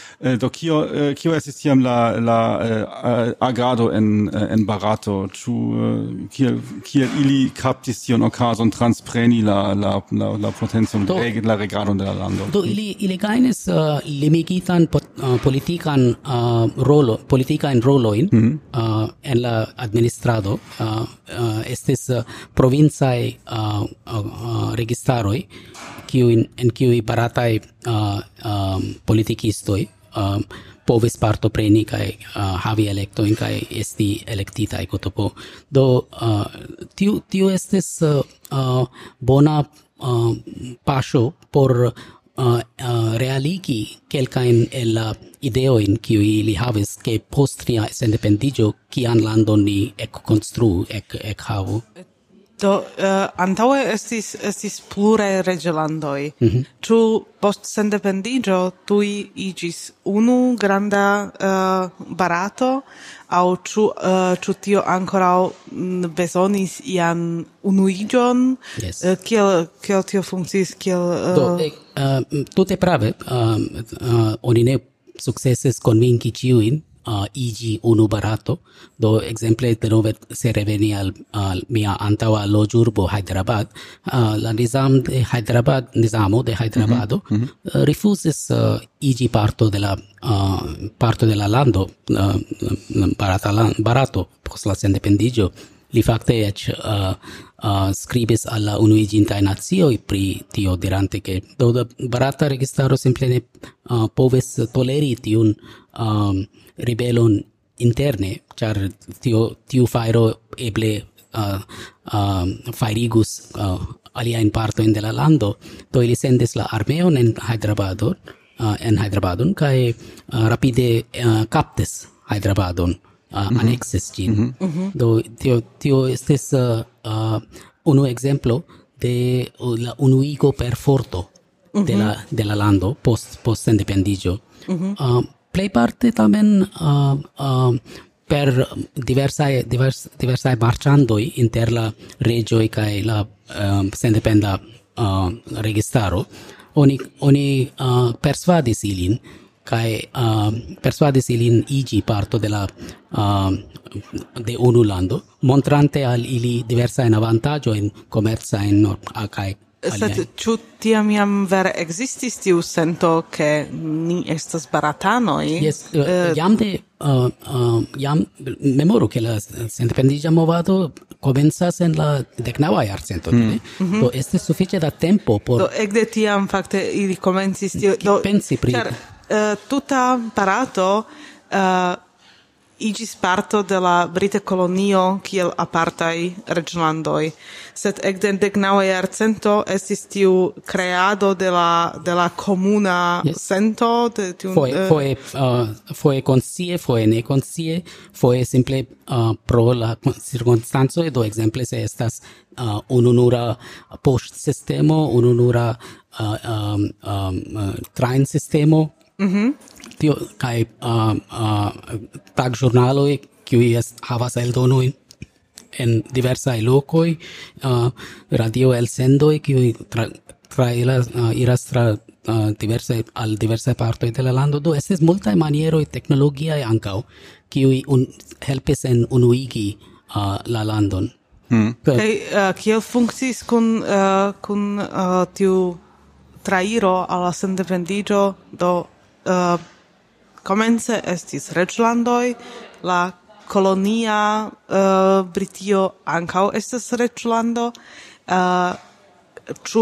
do kio kio estis tiam la la uh, agado en en Barato ĉu kiel kiel ili kaptis tion okazon transpreni la la la la potencon de la regado de la lando. Do ili ili gajnis uh, limigitan pot, uh, politikan uh, rolo politikan rolojn mm-hmm. uh, en la administrado uh, uh, estis uh, provincaj uh, uh, registaroj kiujn en kiuj barataj uh, um, politikistoj Um, povis partopreni kaj uh, havi elektojn kaj esti elektitaj kotopo. Do uh, tiu tiu estis uh, uh, bona uh, paŝo por uh, uh, realigi kelkajn el la ideojn kiuj ili havis ke post nia sendependiĝo kian landon ni ekkonstruu ek ekhavu. Do uh, antaŭe estis estis pluraj reĝlandoj. Mm-hmm. Ĉu post sendependiĝo tuj iĝis unu granda uh, Barato aŭ ĉu uh, ĉu tio ankoraŭ mm, bezonis ian unuiĝon? Yes. Uh, kiel kiel tio funkciis kiel uh... Do uh, tute prave uh, uh, oni ne sukcesis konvinki ĉiujn uh, igi unu Barato. Do exemple denove se reveni al, al mia antaŭa loĝurbo Hyderabad, uh, la Nizam de Hyderabad, Nizamo de Hyderabado mm-hmm. uh, rifuzis uh, igi parto de la uh, parto de la lando uh, Barata, Barato post la sendependiĝo li facte ec uh, uh, scribis alla unuigintae nazioi pri tio, dirante che do da barata registaro simple ne uh, poves toleri tiun um, ribelon interne, char tio, tiu fairo eble uh, uh, fairigus uh, alia in parto in de la lando, do ili sendis la armeon en Hyderabadon, uh, en Hyderabadon, cae uh, rapide uh, captes Hyderabadon, uh, mm-hmm. annexis gin. Mm-hmm. Do tio, tio estes uh, uh, unu exemplo de uh, la unuigo per forto mm-hmm. de, la, de la lando post, post independigio. Mm-hmm. Uh, plei parte tamen uh, uh, per diversae, divers, diversae marciandoi inter la regioi cae la uh, sendependa uh, registaro, oni, oni uh, persuadis ilin, cae uh, persuadis ilin igi parto de la uh, de unu lando, montrante al ili diversae avantagioin commercaen uh, cae sed ciu tiam jam vere existis tiu sento che ni estas baratanoi? Yes, uh, uh, jam de uh, uh, jam memoru che la sendependigia movado comenzas en la decnava jarcento, mm. ne? Mm-hmm. Do estes suficie da tempo por... Do ecde tiam facte ili comencis tiu... Do, pensi pri... Char, uh, tuta barato uh, igis parto de la brite colonio kiel apartai regionlandoi. Sed ecde decnaŭa jarcento estis tiu creado de la de la comuna yes. sento de tiu foje foje uh, foje conscie, foje ne conscie, foje simple uh, pro la circunstanco, do exemple se estas uh, ununura post sistemo, ununura uh, um, um, uh, train sistemo. Mhm. Tio kai uh, uh, tag giornaloi qui est havas eldonoin en diversae locoi, uh, radio elsendoi qui tra, tra iras, uh, iras tra uh, diverse al diverse partoi de la lando, do estes multae manieroi technologiae ancau qui un helpis en unuigi uh, la landon. Hmm. Kai uh, kiel funkcis kun uh, kun uh, tiu trairo alla sendependigio, do uh, komence estis reĝlandoj, la kolonia uh, Britio ankaŭ estas reĝlando, uh, ĉu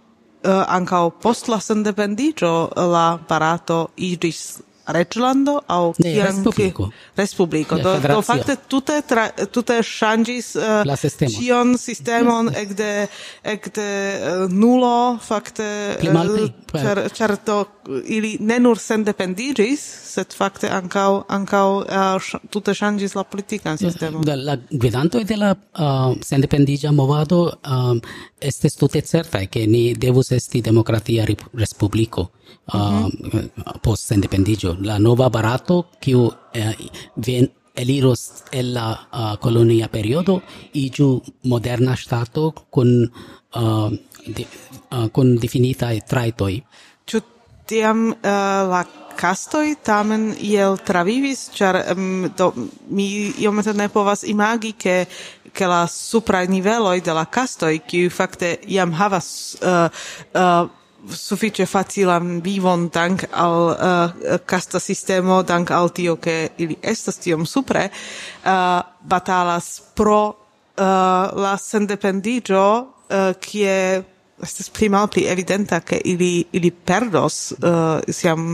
uh, ankaŭ post la sendependiĝo la Barato iĝis reĝlando aŭ ne, respubliko. Respubliko. Do, do fakte tute tra, tute ŝanĝis uh, la sistemo. Ĉion sistemon ekde ekde uh, nulo fakte uh, ĉar ĉar do ili ne nur sendependiĝis, sed fakte ankaŭ ankaŭ uh, tute ŝanĝis la politikan sistemon. La, la gvidantoj de la uh, sendependiĝa movado uh, estis tute certaj ke ni devus esti demokratia respubliko. Uh, mm-hmm. post sendependigio. La nova Barato, kiu uh, ven eliros el la uh, colonia periodo, iĝu moderna ŝtato kun uh, di, uh, kun definitae trajtoj. Ĉu tiam uh, la kastoj tamen iel travivis, ĉar um, do mi iomete ne povas imagi ke ke la supraj niveloj de la kastoj, kiuj fakte jam havas uh, uh, sufiĉe facilan vivon dank al uh, kasta sistemo, dank al tio ke ili estas tiom supre, uh, batalas pro uh, la sendependiĝo, uh, kie estas pli malpli evidenta ke ili ili perdos uh, sian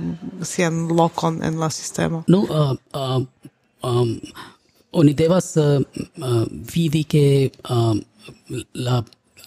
sian lokon en la sistemo. Nu, uh, uh, um, oni devas uh, uh, vidi ke uh, la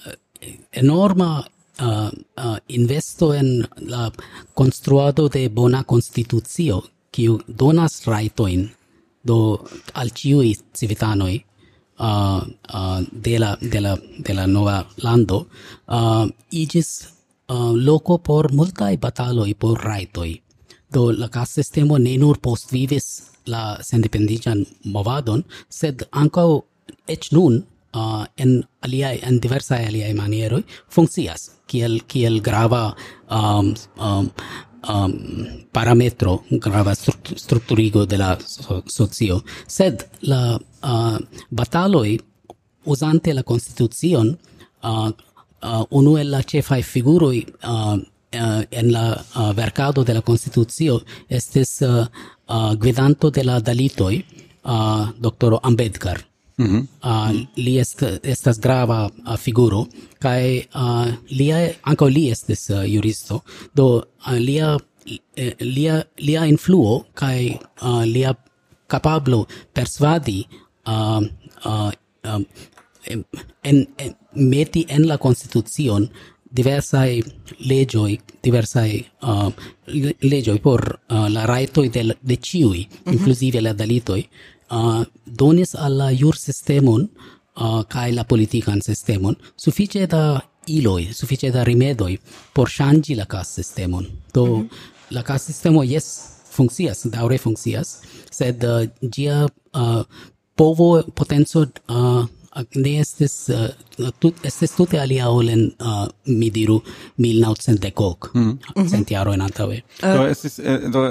enorma Uh, uh, investo en la construado de bona constitucio kiu donas rajtojn do al ĉiuj civitanoj uh, uh, de la de la de la nova lando uh, iĝis uh, loko por multaj bataloj por rajtoj. Do la kastestemo ne nur postvivis la sendependiĝan movadon, sed ankaŭ eĉ nun uh, en aliaj en diversaj aliaj manieroj funkcias kiel kiel grava um, um, um, parametro, grava strukturigo de la so, socio. Sed la uh, bataloj uzante la konstitucion, uh, uh, unu el la ĉefaj figuroj uh, uh, en la uh, verkado de la konstitucio estis uh, uh, gvidanto de la dalitoj, uh, doktoro Ambedkar. Mm-hmm. Uh, li est, estas grava uh, figuro, kai uh, lia, anco li estis uh, juristo, do uh, lia, eh, lia, lia influo, kai uh, lia capablo persvadi uh, uh, um, en, en, meti en la Constitucion diversai legioi, diversai uh, legioi por uh, la raitoi de, de ciui, mm-hmm. inclusive la dalitoi, Uh, donis alla jur sistemon uh, kai la politican sistemon suffice da iloi, suffice da rimedoi por changi la cas sistemon. Do mm-hmm. la cas sistemo yes funkcias, daure funkcias, sed uh, gia uh, povo potenzo uh, ne estes uh, tut, estes tute alia olen uh, mi diru mil novecent dekok, mm-hmm. cent jaro en antaŭe. Uh, do estis uh, do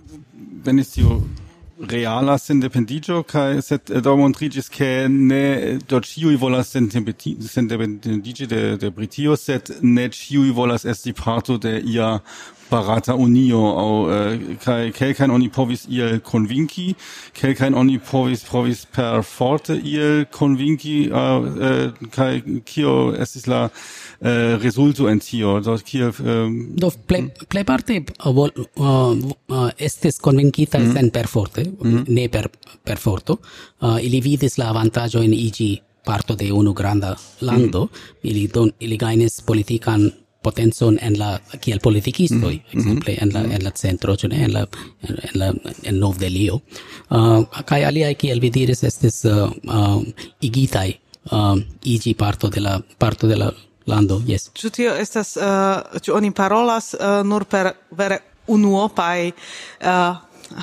venis tiu reala sendependigio, kai set do montrigis che ne do ciui volas sendependigi de, de Britio, set ne ciui volas esti parto de ia barata unio, au uh, kai kelkain oni povis iel convinci, kelkain oni povis povis per forte iel convinci, uh, uh, kai kio estis la Uh, resulto en tio, do kiel um, do plej plej parte uh, vol, uh, uh, estis convincita mm. sen per forte, mm. ne per per forto. Uh, ili vidis la avantaggio in igi parto de unu granda lando, mm. ili don ili gainis politikan potenzon en la kiel politikistoj, mm. ekzemple en la en la centro, ĉu ne, en la en la en Nov Delhio. Uh, kaj aliaj kiel vi diris estis uh, uh, igitaj uh, igi parto de la parto de la lando, yes. Ĉu tio estas, uh, ĉu oni parolas uh, nur per vere unuopaj uh,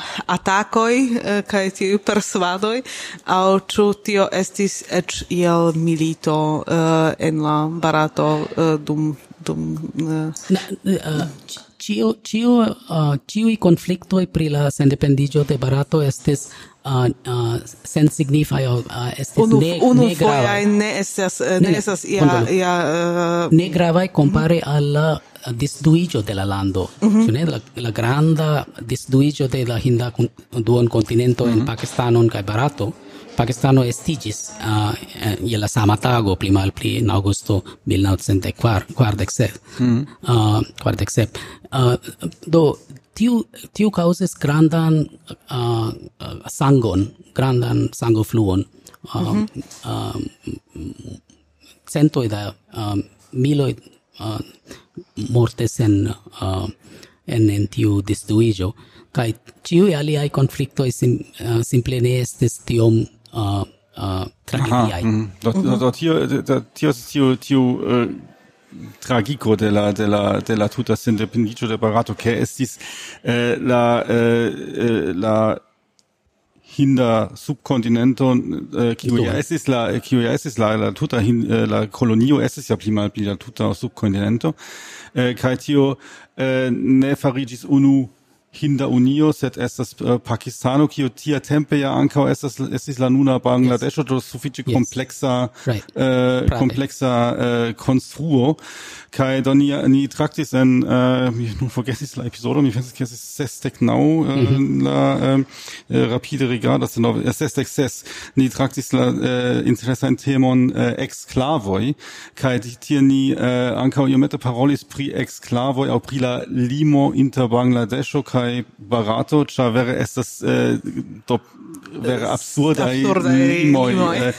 atakoj uh, kaj tiuj persvadoj, aŭ ĉu tio estis eĉ iel milito uh, en la Barato uh, dum dum uh... Na, uh, Cio, cio, uh, ciui conflictoi pri la sendependigio de Barato estis uh, uh, sen signifai uh, estis unu, ne, unu ne gravai. ne estas, ne estas ia, ia uh, ne gravai compare mm-hmm. alla disduigio de la lando. Mm-hmm. La, la granda disduigio de la hinda duon continento mm-hmm. en Pakistanon kaj Barato. Pakistano estigis uh, je la sama tago pli malpli en aŭgusto mil novecent kvardek sep. Mm. Uh, kvardek sep. Uh, do tiu tiu kaŭzis grandan uh, sangon, grandan sangofluon. Uh, mm-hmm. uh, centoj da uh, miloj uh, mortes en uh, en, en tiu disduigio. Kaj ĉiuj aliaj konfliktoj sim, uh, simple ne estis tiom uh, uh, tragediaj. Mm. Do, do, do tio, do, tio, tio, tio uh, tragico de la, de la, de la tuta sendependigio de Barato, che estis uh, la, uh, la hinda subcontinento, uh, kiu ja estis la, kiu ja estis la, la tuta hin, uh, la kolonio estis ja pli malpli la tuta subcontinento, uh, kaj tio uh, ne farigis unu hinda unio, sed estas uh, Pakistano, kio tia tempe ja ankaŭ estas estis la nuna Bangladesho, do sufiĉe yes. kompleksa right. uh, kompleksa uh, konstruo, kaj do ni, ni traktis en, uh, mi nun forgesis la epizodo, mi pensas ke estis sesdek naŭ uh, mm-hmm. la uh, rapide rigardas, no, uh, sesdek ses, ni traktis la uh, interesan temon uh, eksklavoj, kaj tie ni uh, ankaŭ iomete parolis pri eksklavoj aŭ pri la limo inter Bangladesho kaj Barato, ĉar vere estas eh, do vere absurdaj limoj.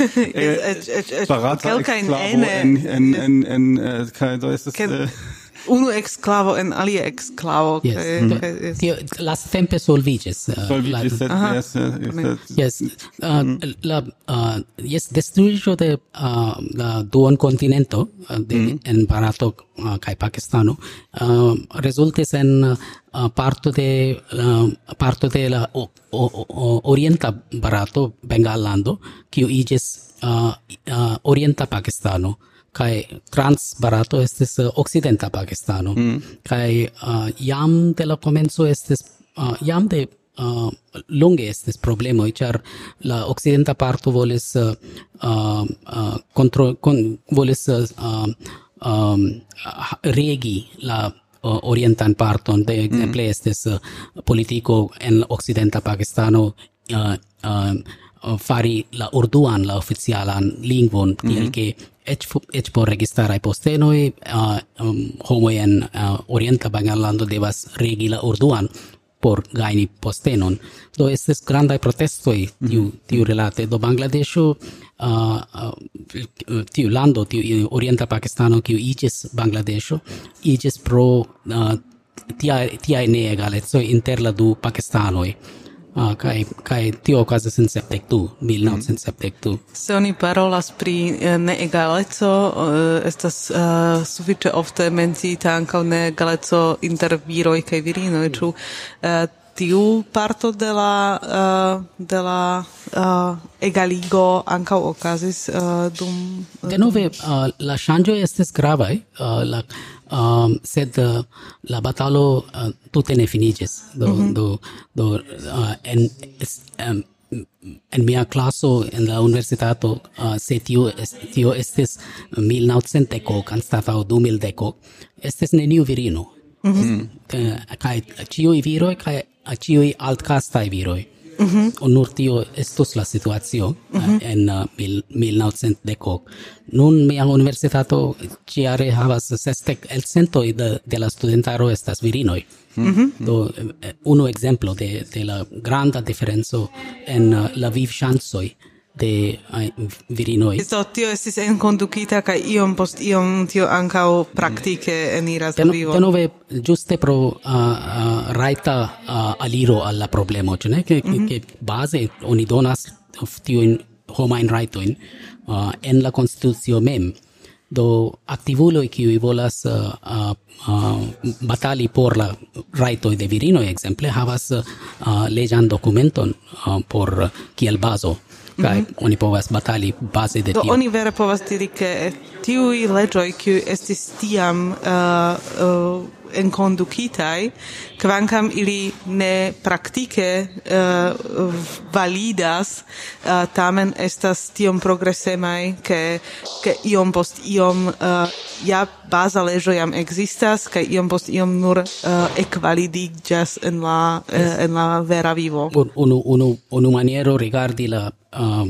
Barata eksklavo en en en en kaj do estas unu eksklavo en alia eksklavo. Yes. Tio lastatempe solviĝis. Solviĝis, sed yes, yes. Uh, la uh, yes destruiĝo de uh, la duonkontinento uh, de mm. en Barato uh, kaj Pakistano uh, rezultis en uh, parto de uh, parto de la o, o, o, orienta Barato, Bengallando, kiu iĝis uh, uh, orienta Pakistano. Kai trans Barato estis uh, occidenta Pakistano. Mm. Kai uh, jam de la komenco estis uh, jam de uh, longe estis problemoj, ĉar la occidenta parto volis uh, uh, kontro kon, volis uh, um, regi la uh, orientan parton. De ekzemple mm. estis uh, politiko en occidenta Pakistano uh, uh, uh, fari la urduan la oficialan lingvon tiel ke ec ec por registarai postenoi uh, um, homoi en uh, orienta Bangallando devas regi la urduan por gaini postenon. Do estes grandai protestoi tiu, tiu relate. Do Bangladesho, uh, uh, tiu lando, tiu orienta Pakistano, kiu igis Bangladesho, igis pro uh, tiai, tiai neegalezoi inter la du Pakistanoi. Ah, kai kai tio okazis en sepdekdu, mil novcent sepdekdu. Se oni parolas pri uh, neegaleco, uh, estas uh, sufiĉe ofte menciita ankaŭ neegaleco inter viroj kaj virinoj, ĉu uh, tiu parto de la uh, de la uh, egaligo ankaŭ okazis uh, dum uh, Denove uh, la ŝanĝoj estis gravaj, uh, la um, sed uh, la batalo uh, tute ne finiĝis. Do mm-hmm. do do uh, en um, en mia claso en la universitato uh, se tio tio estis mil novcent dekok anstataŭ du mil dekok estis neniu virino. Mm-hmm. Uh, kaj ĉiuj viroj kaj ĉiuj altkastaj viroj. Mm-hmm. Nur tio estus la situacio mm-hmm. uh, en uh, mil, mil novcent dekok. Nun mia universitato ĉiare havas sesdek elcentoj de, de la studentaro estas virinoj. Mm-hmm. Do uh, unu ekzemplo de, de la granda diferenco en uh, la vivŝancoj de uh, virinoj. Do tio estis enkondukita kaj iom post iom tio ankaŭ praktike eniras la vivon. Denove ĝuste pro uh, uh, rajta uh, aliro al la problemo, ĉu ne? Ke, mm-hmm. ke baze oni donas tiujn homajn rajtojn uh, en la konstitucio mem. Do aktivuloj kiuj volas uh, uh, uh, batali por la rajtoj de virinoj, ekzemple, havas uh, leĝan dokumenton uh, por uh, kiel bazo. Kaj mm-hmm. oni povas batali baze de tio. Do oni vere povas diri ke tiuj leĝoj kiuj estis tiam uh, uh, enkondukitaj, kvankam ili ne praktike uh, validas, uh, tamen estas tiom progresemaj, ke ke iom post iom uh, ja baza leĝo jam ekzistas, kaj iom post iom nur uh, ekvalidiĝas en la uh, en la vera vivo. Unu unu unu maniero rigardi la um,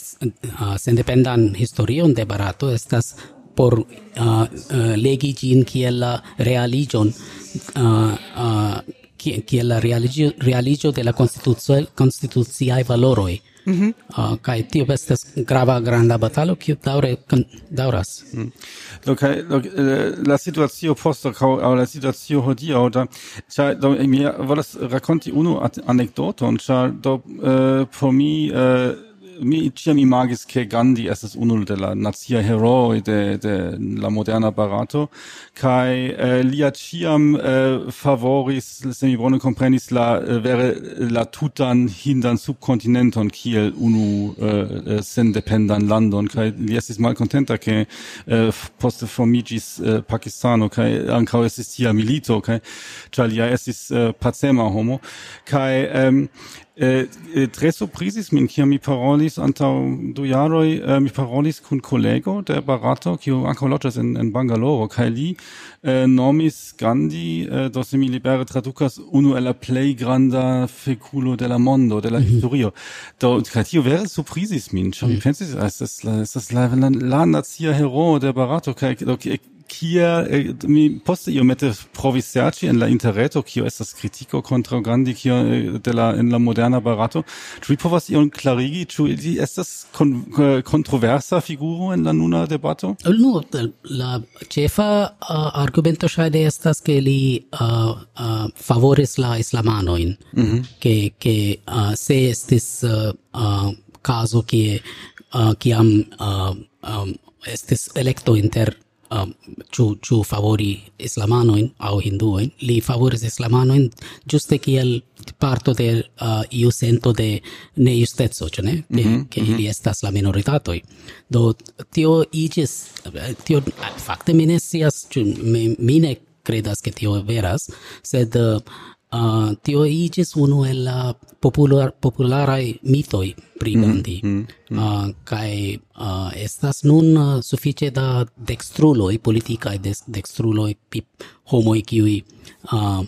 uh, sendependan historion de Barato estas por uh, uh, legi ĝin kiel la realiĝon uh, uh, kiel la realiĝo realiĝo de la konstitucio konstituciaj valoroj. Mm-hmm. Uh, kaj tio estas grava granda batalo kiu daŭre daŭras. Mm. Do kaj do, la situacio post aŭ la situacio hodiaŭ da ĉar do mi volas rakonti unu anekdoton, ĉar do uh, por mi uh, mi ĉiam imagis ke Gandhi estas unu de la nacia heroi de de la moderna Barato kaj uh, lia ĉiam uh, favoris, se mi bone komprenis, la uh, vere la tutan hindan subkontinenton kiel unu uh, sendependan landon, kaj li estis malkontenta ke uh, poste formiĝis uh, Pakistano kaj ankaŭ estis tia milito, kaj ĉar li estis uh, pacema homo kaj um, Eh, eh, tre surprisis min, kiam mi parolis antaŭ du jaroj, eh, mi parolis kun kolego de Barato, kiu ankaŭ loĝas en, en Bangaloro, kaj li eh, nomis Gandhi, eh, do se mi libere tradukas, unu el la plej granda fekulo de la mondo, de la mm-hmm. historio. Do, kaj tio vere surprisis min, ĉar mi pensis, estas la, estas la, la, la nacia heroo de Barato, kaj do, kia eh, mi poste iomete provis serĉi en la interreto kio estas kritiko kontraŭ Gandhi kio eh, de la en la moderna Barato. Ĉu vi povas ion klarigi, ĉu li estas kon, eh, kontroversa figuro en la nuna debato? No, la ĉefa uh, argumento ŝajne estas ke li uh, uh, favoris la islamanojn, mm-hmm. ke ke uh, se estis uh, uh, kazo kie uh, kiam uh, um, estis elekto inter Um, ĉu ĉu favori islamanoin aŭ hinduojn, li favoris islamanoin ĝuste kiel parto de uh, iu sento de nejusteco, ĉu ne? Ke mm-hmm, ke ili mm-hmm. estas la minoritatoj. Do tio iĝis tio fakte mi ne scias, ĉu mi, mi ne kredas ke tio veras, sed uh, Uh, tio iĝis unu el la popular, popularaj mitoj pri Gandhi. Mm, mm, mm. Uh, kaj uh, estas nun uh, sufiĉe da dekstruloj, politikaj des, dekstruloj, homoj kiuj uh,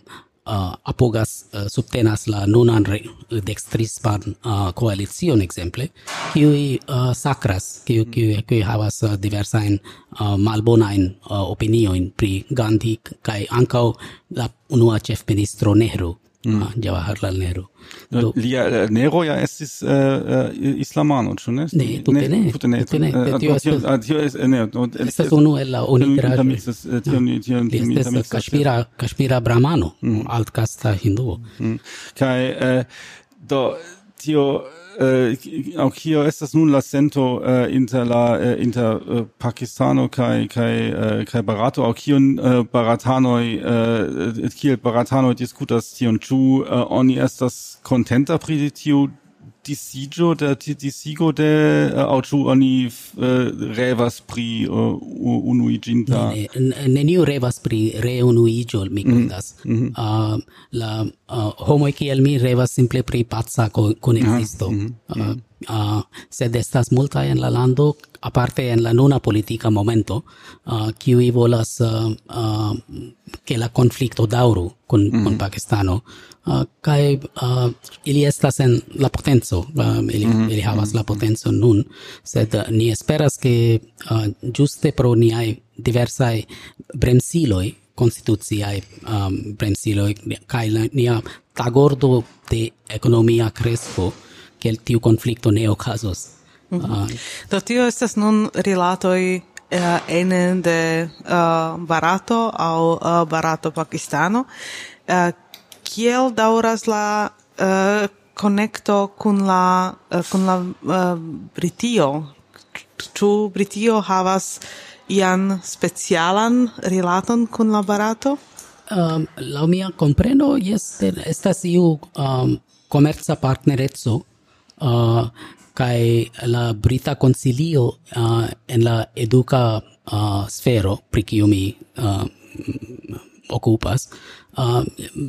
uh, apogas uh, subtenas la nunan re, dextrispan uh, coalicion exemple, kiui uh, sacras, kiui, kiui, kiui havas uh, diversain uh, malbonain uh, opinioin pri Gandhi kai ancau la unua chef ministro Nehru, mm. uh, Jawaharlal Nehru. Do, lia uh, Nehru ja estis uh, uh, islamano, ĉu ne? Ne, tute ne. Tute ne. Tute ne. Tio estas estas unu el la onigraĵoj. Li estas kaŝmira kaŝmira bramano, altkasta hinduo. Kaj do tio aŭ kio estas nun la sento inter la inter Pakistano kaj kaj kaj Barato, aŭ kiun baratanoj kiel baratanoj diskutas tion, ĉu oni estas kontenta pri tiu disiĝo de disigo de aŭ ĉu oni revas pri unuiĝinta? Neniu revas pri reunuiĝo, mi kredas. La homoj kiel mi revas simple pri paca kunekzisto. Sed estas multaj en la lando, aparte en la nuna politika momento, kiuj volas ke la konflikto daŭru kun kun Pakistano. Uh, kai uh, ili estas en la potenco, uh, ili, mm-hmm. ili havas la potenco nun, sed uh, ni esperas ke uh, juste pro niaj diversaj bremsiloj, konstituciaj um, bremsiloj, kaj nia tagordo de ekonomia kresko, ke tiu konflikto ne okazos. Mm-hmm. uh, Do tio estas nun rilatoj uh, ene de uh, Barato aŭ uh, Barato-Pakistano. Uh, Kiel daŭras la uh, konekto kun la uh, kun la uh, Britio? Ĉu Britio havas ian specialan rilaton kun la Barato? Um, laŭ mia kompreno, jes, estas iu um, komerca partnereco uh, kaj la Brita Konsilio uh, en la eduka uh, sfero pri kiu mi uh, okupas. Uh,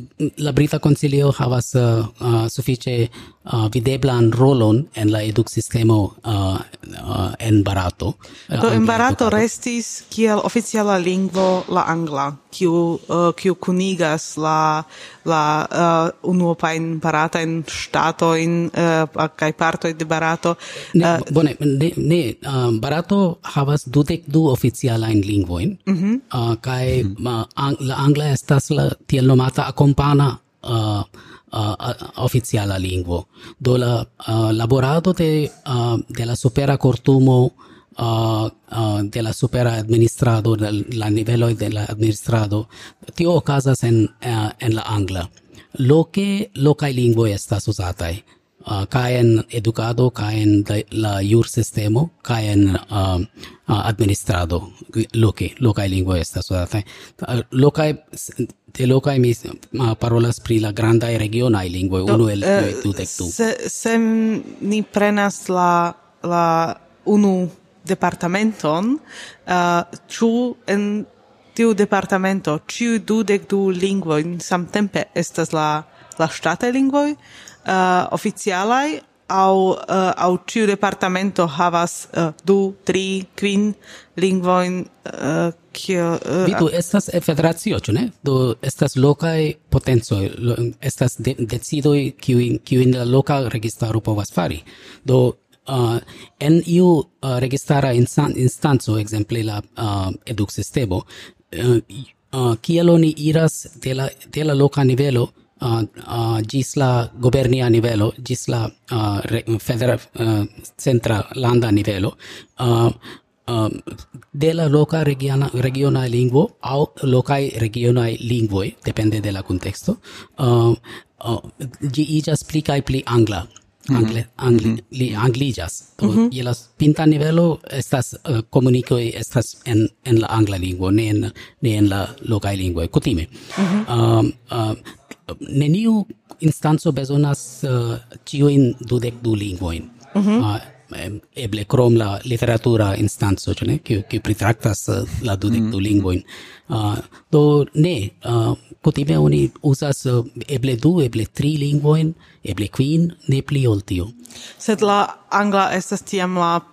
la Brita Konsilio havas uh, uh, sufiĉe uh, videblan rolon en la eduksistemo uh, uh, en Barato. Do en Barato restis kiel oficiala lingvo la angla, kiu uh, kiu kunigas la la uh, unuopajn baratajn ŝtatojn uh, kaj partoj de Barato. Ne, uh, bone, ne, ne uh, Barato havas dudek du oficialajn lingvojn, mm-hmm. uh, kaj uh, ang, la angla estas la tiel nomata akompana uh, uh, oficiala lingvo. Do la uh, laborado de, uh, de la supera cortumo uh, uh, de la supera administrado, de la niveloj de la administrado, tio okazas en, uh, en la angla. Loke lokaj lingvoj estas uzataj. Uh, kaj en edukado, kaj en la jursistemo, kaj en uh, uh, administrado, loke, lokaj lingvoj estas uzataj. Uh, lokaj, de lokaj mi uh, parolas pri la grandaj regionaj lingvoj, unu el dudek du. Se, se ni prenas la, la unu departamenton, uh, ĉu en tiu departamento ĉiuj dudek du lingvojn samtempe estas la, la ŝtataj lingvoj, Uh, oficialaj aŭ uh, aŭ ĉiu departamento havas uh, du, tri, kvin lingvojn uh, kio uh, Vidu, estas federacio, ĉu ne? Do estas lokaj potencoj, lo, estas de, decidoj kiujn kiujn la loka registaro povas fari. Do uh, en iu uh, registara instan, instanco, ekzemple la uh, eduksistemo, uh, uh, kiel oni iras de la de la loka nivelo Uh, uh, gis la gobernia nivelo, gis la uh, re, federa, uh, centra landa nivelo, uh, uh, de la loca regiona, regiona lingvo au locai regionai lingvoi, depende de la contexto, uh, uh, gi igas pli kai pli angla. Angle, angle, mm-hmm. li anglillas. Do, mm-hmm. je la pinta nivelo estas uh, comunicoi estas en, en la angla lingvo, ne en, ne en la locai lingvoi, kutime. Mm-hmm. Um, uh, neniu instanco bezonas uh, ciuin dudek du lingvoin. Mm-hmm. Uh, eble krom la literatura instanco, ĉu ne, kiu kiu pritraktas uh, la dudek du mm-hmm. lingvoin. Uh, do ne, uh, kutime oni uzas uh, eble du, eble tri lingvoin, eble kvin, ne pli ol tio. Sed la angla estas tiam la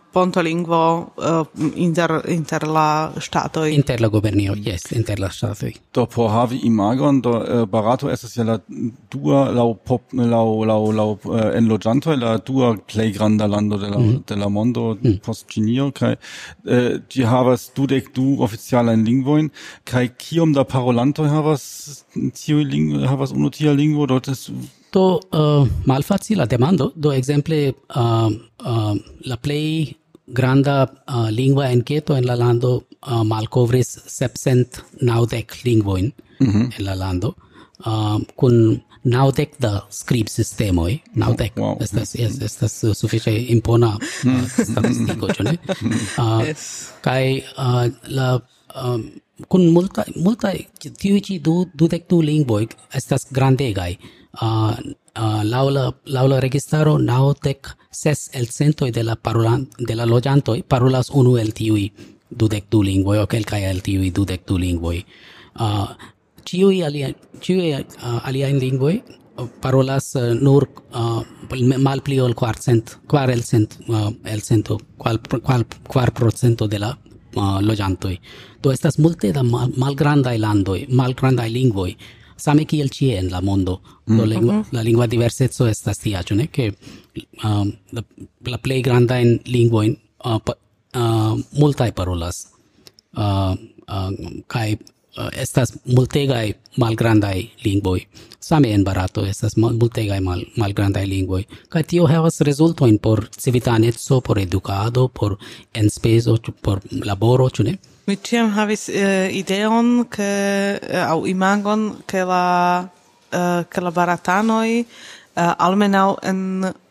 pontolingvo uh, inter inter la ŝtatoj. Inter la gubernio, yes, inter la ŝtatoj. Do por havi imagon, do uh, Barato estas ja la dua laŭ pop laŭ laŭ laŭ uh, enloĝantoj la dua plej granda lando de la mm. de la mondo mm. post Ĉinio kaj uh, ĝi havas dudek du oficialajn lingvojn kaj kiom da parolantoj havas tiuj lingvoj havas unu tia lingvo do das Do uh, malfacila demando, do exemple uh, uh, la plej granda uh, lingva enketo en la lando uh, malkovris sepcent naŭdek lingvojn mm-hmm. en la lando uh, kun naŭdek da skribsistemoj. Naŭdek wow. estas yes, estas sufiĉe impona uh, statistiko, ĉu ne? Uh, Yes. Kaj uh, la um, kun multa multa tiuj ĉi du dudek du lingvoj estas grandegaj. Uh, uh, laula laula registaro naŭdek ses el centoj de la parolan de la loĝantoj parolas unu el tiuj dudek du lingvoj aŭ kelkaj el tiuj dudek du lingvoj. Uh, ĉiuj aliaj ĉiuj uh, aliaj lingvoj uh, parolas uh, nur uh, malpli ol kvarcent kvar el cent uh, el cento kvar kvar kvar procento de la uh, loĝantoj. Do estas multe da mal, malgrandaj landoj, malgrandaj lingvoj. Same kiel ĉie en la mondo. Do mm. lingua, la lingua diverseco estas tia, ĉu ne? Ke um, la, la plej grandajn lingvojn uh, pa, uh, multaj parolas. Uh, uh, kaj uh, estas multegaj malgrandaj lingvoj. Same en Barato estas multegaj mal, malgrandaj lingvoj. Kaj tio havas rezultojn por civitaneco, por edukado, por enspezo, por laboro, ĉu ne? Mi ĉiam havis uh, ideon ke uh, aŭ imagon ke la uh, ke la baratanoj uh, almenaŭ en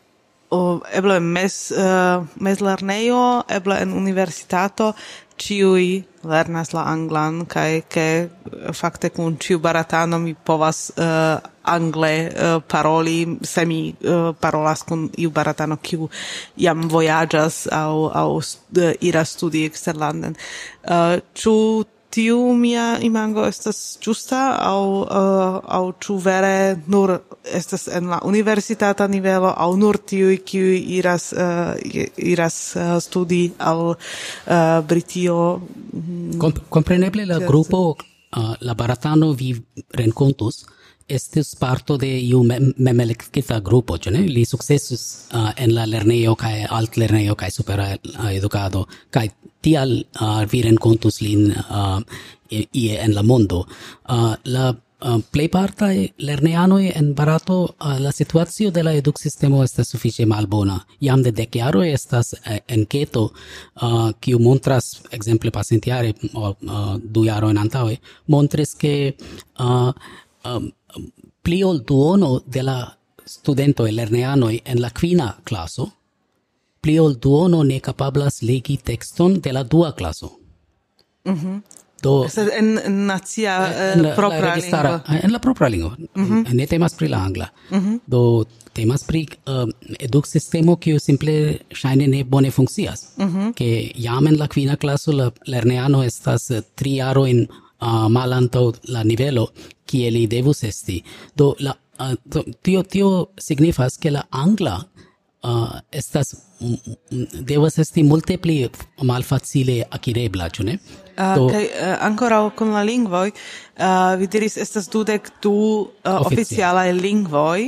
uh, eble mez uh, mezlernejo, eble en universitato ĉiuj lernas la anglan kaj ke fakte kun ĉiu baratano mi povas uh, angle uh, paroli, se mi uh, parolas kun iu baratano kiu jam vojaĝas aŭ aŭ uh, iras studi eksterlanden. Uh, ĉu tiu mia imago estas ĝusta aŭ uh, aŭ ĉu vere nur estas en la universitata nivelo aŭ nur tiuj kiuj iras uh, iras uh, studi al uh, Britio? Com compreneble la grupo uh, la baratano vi renkontus estis parto de iu mem memelekita grupo, ĉu ne? Li sukcesis uh, en la lernejo kaj altlernejo kaj supera uh, edukado kaj tial uh, vi renkontus lin uh, ie en la mondo. Uh, la uh, plejpartaj lernejanoj en Barato uh, la situacio de la eduksistemo estas sufiĉe malbona. Jam de dek jaroj estas uh, enketo uh, kiu montras ekzemple pasintjare uh, uh, du jarojn antaŭe montris ke uh, um, pli ol duono de la studentoj lernejanoj en la kvina klaso pli ol duono ne kapablas legi tekston de la dua klaso. Mhm. Do en, en nacia uh, en la, propra la registara, lingvo. En la propra lingvo. Mm-hmm. Ne temas pri la angla. Mm-hmm. Do temas pri uh, eduksistemo kiu simple ŝajne ne bone funkcias. Mm-hmm. Ke jam en la kvina klaso la lernejano estas uh, tri jarojn uh, malantaŭ la nivelo kie li devus esti. Do la uh, do, tio tio signifas ke la angla uh, estas devas esti multe pli malfacile akirebla, ĉu ne? Uh, kaj uh, ankoraŭ kun la lingvoj, uh, vi diris estas dudek du uh, oficialaj lingvoj,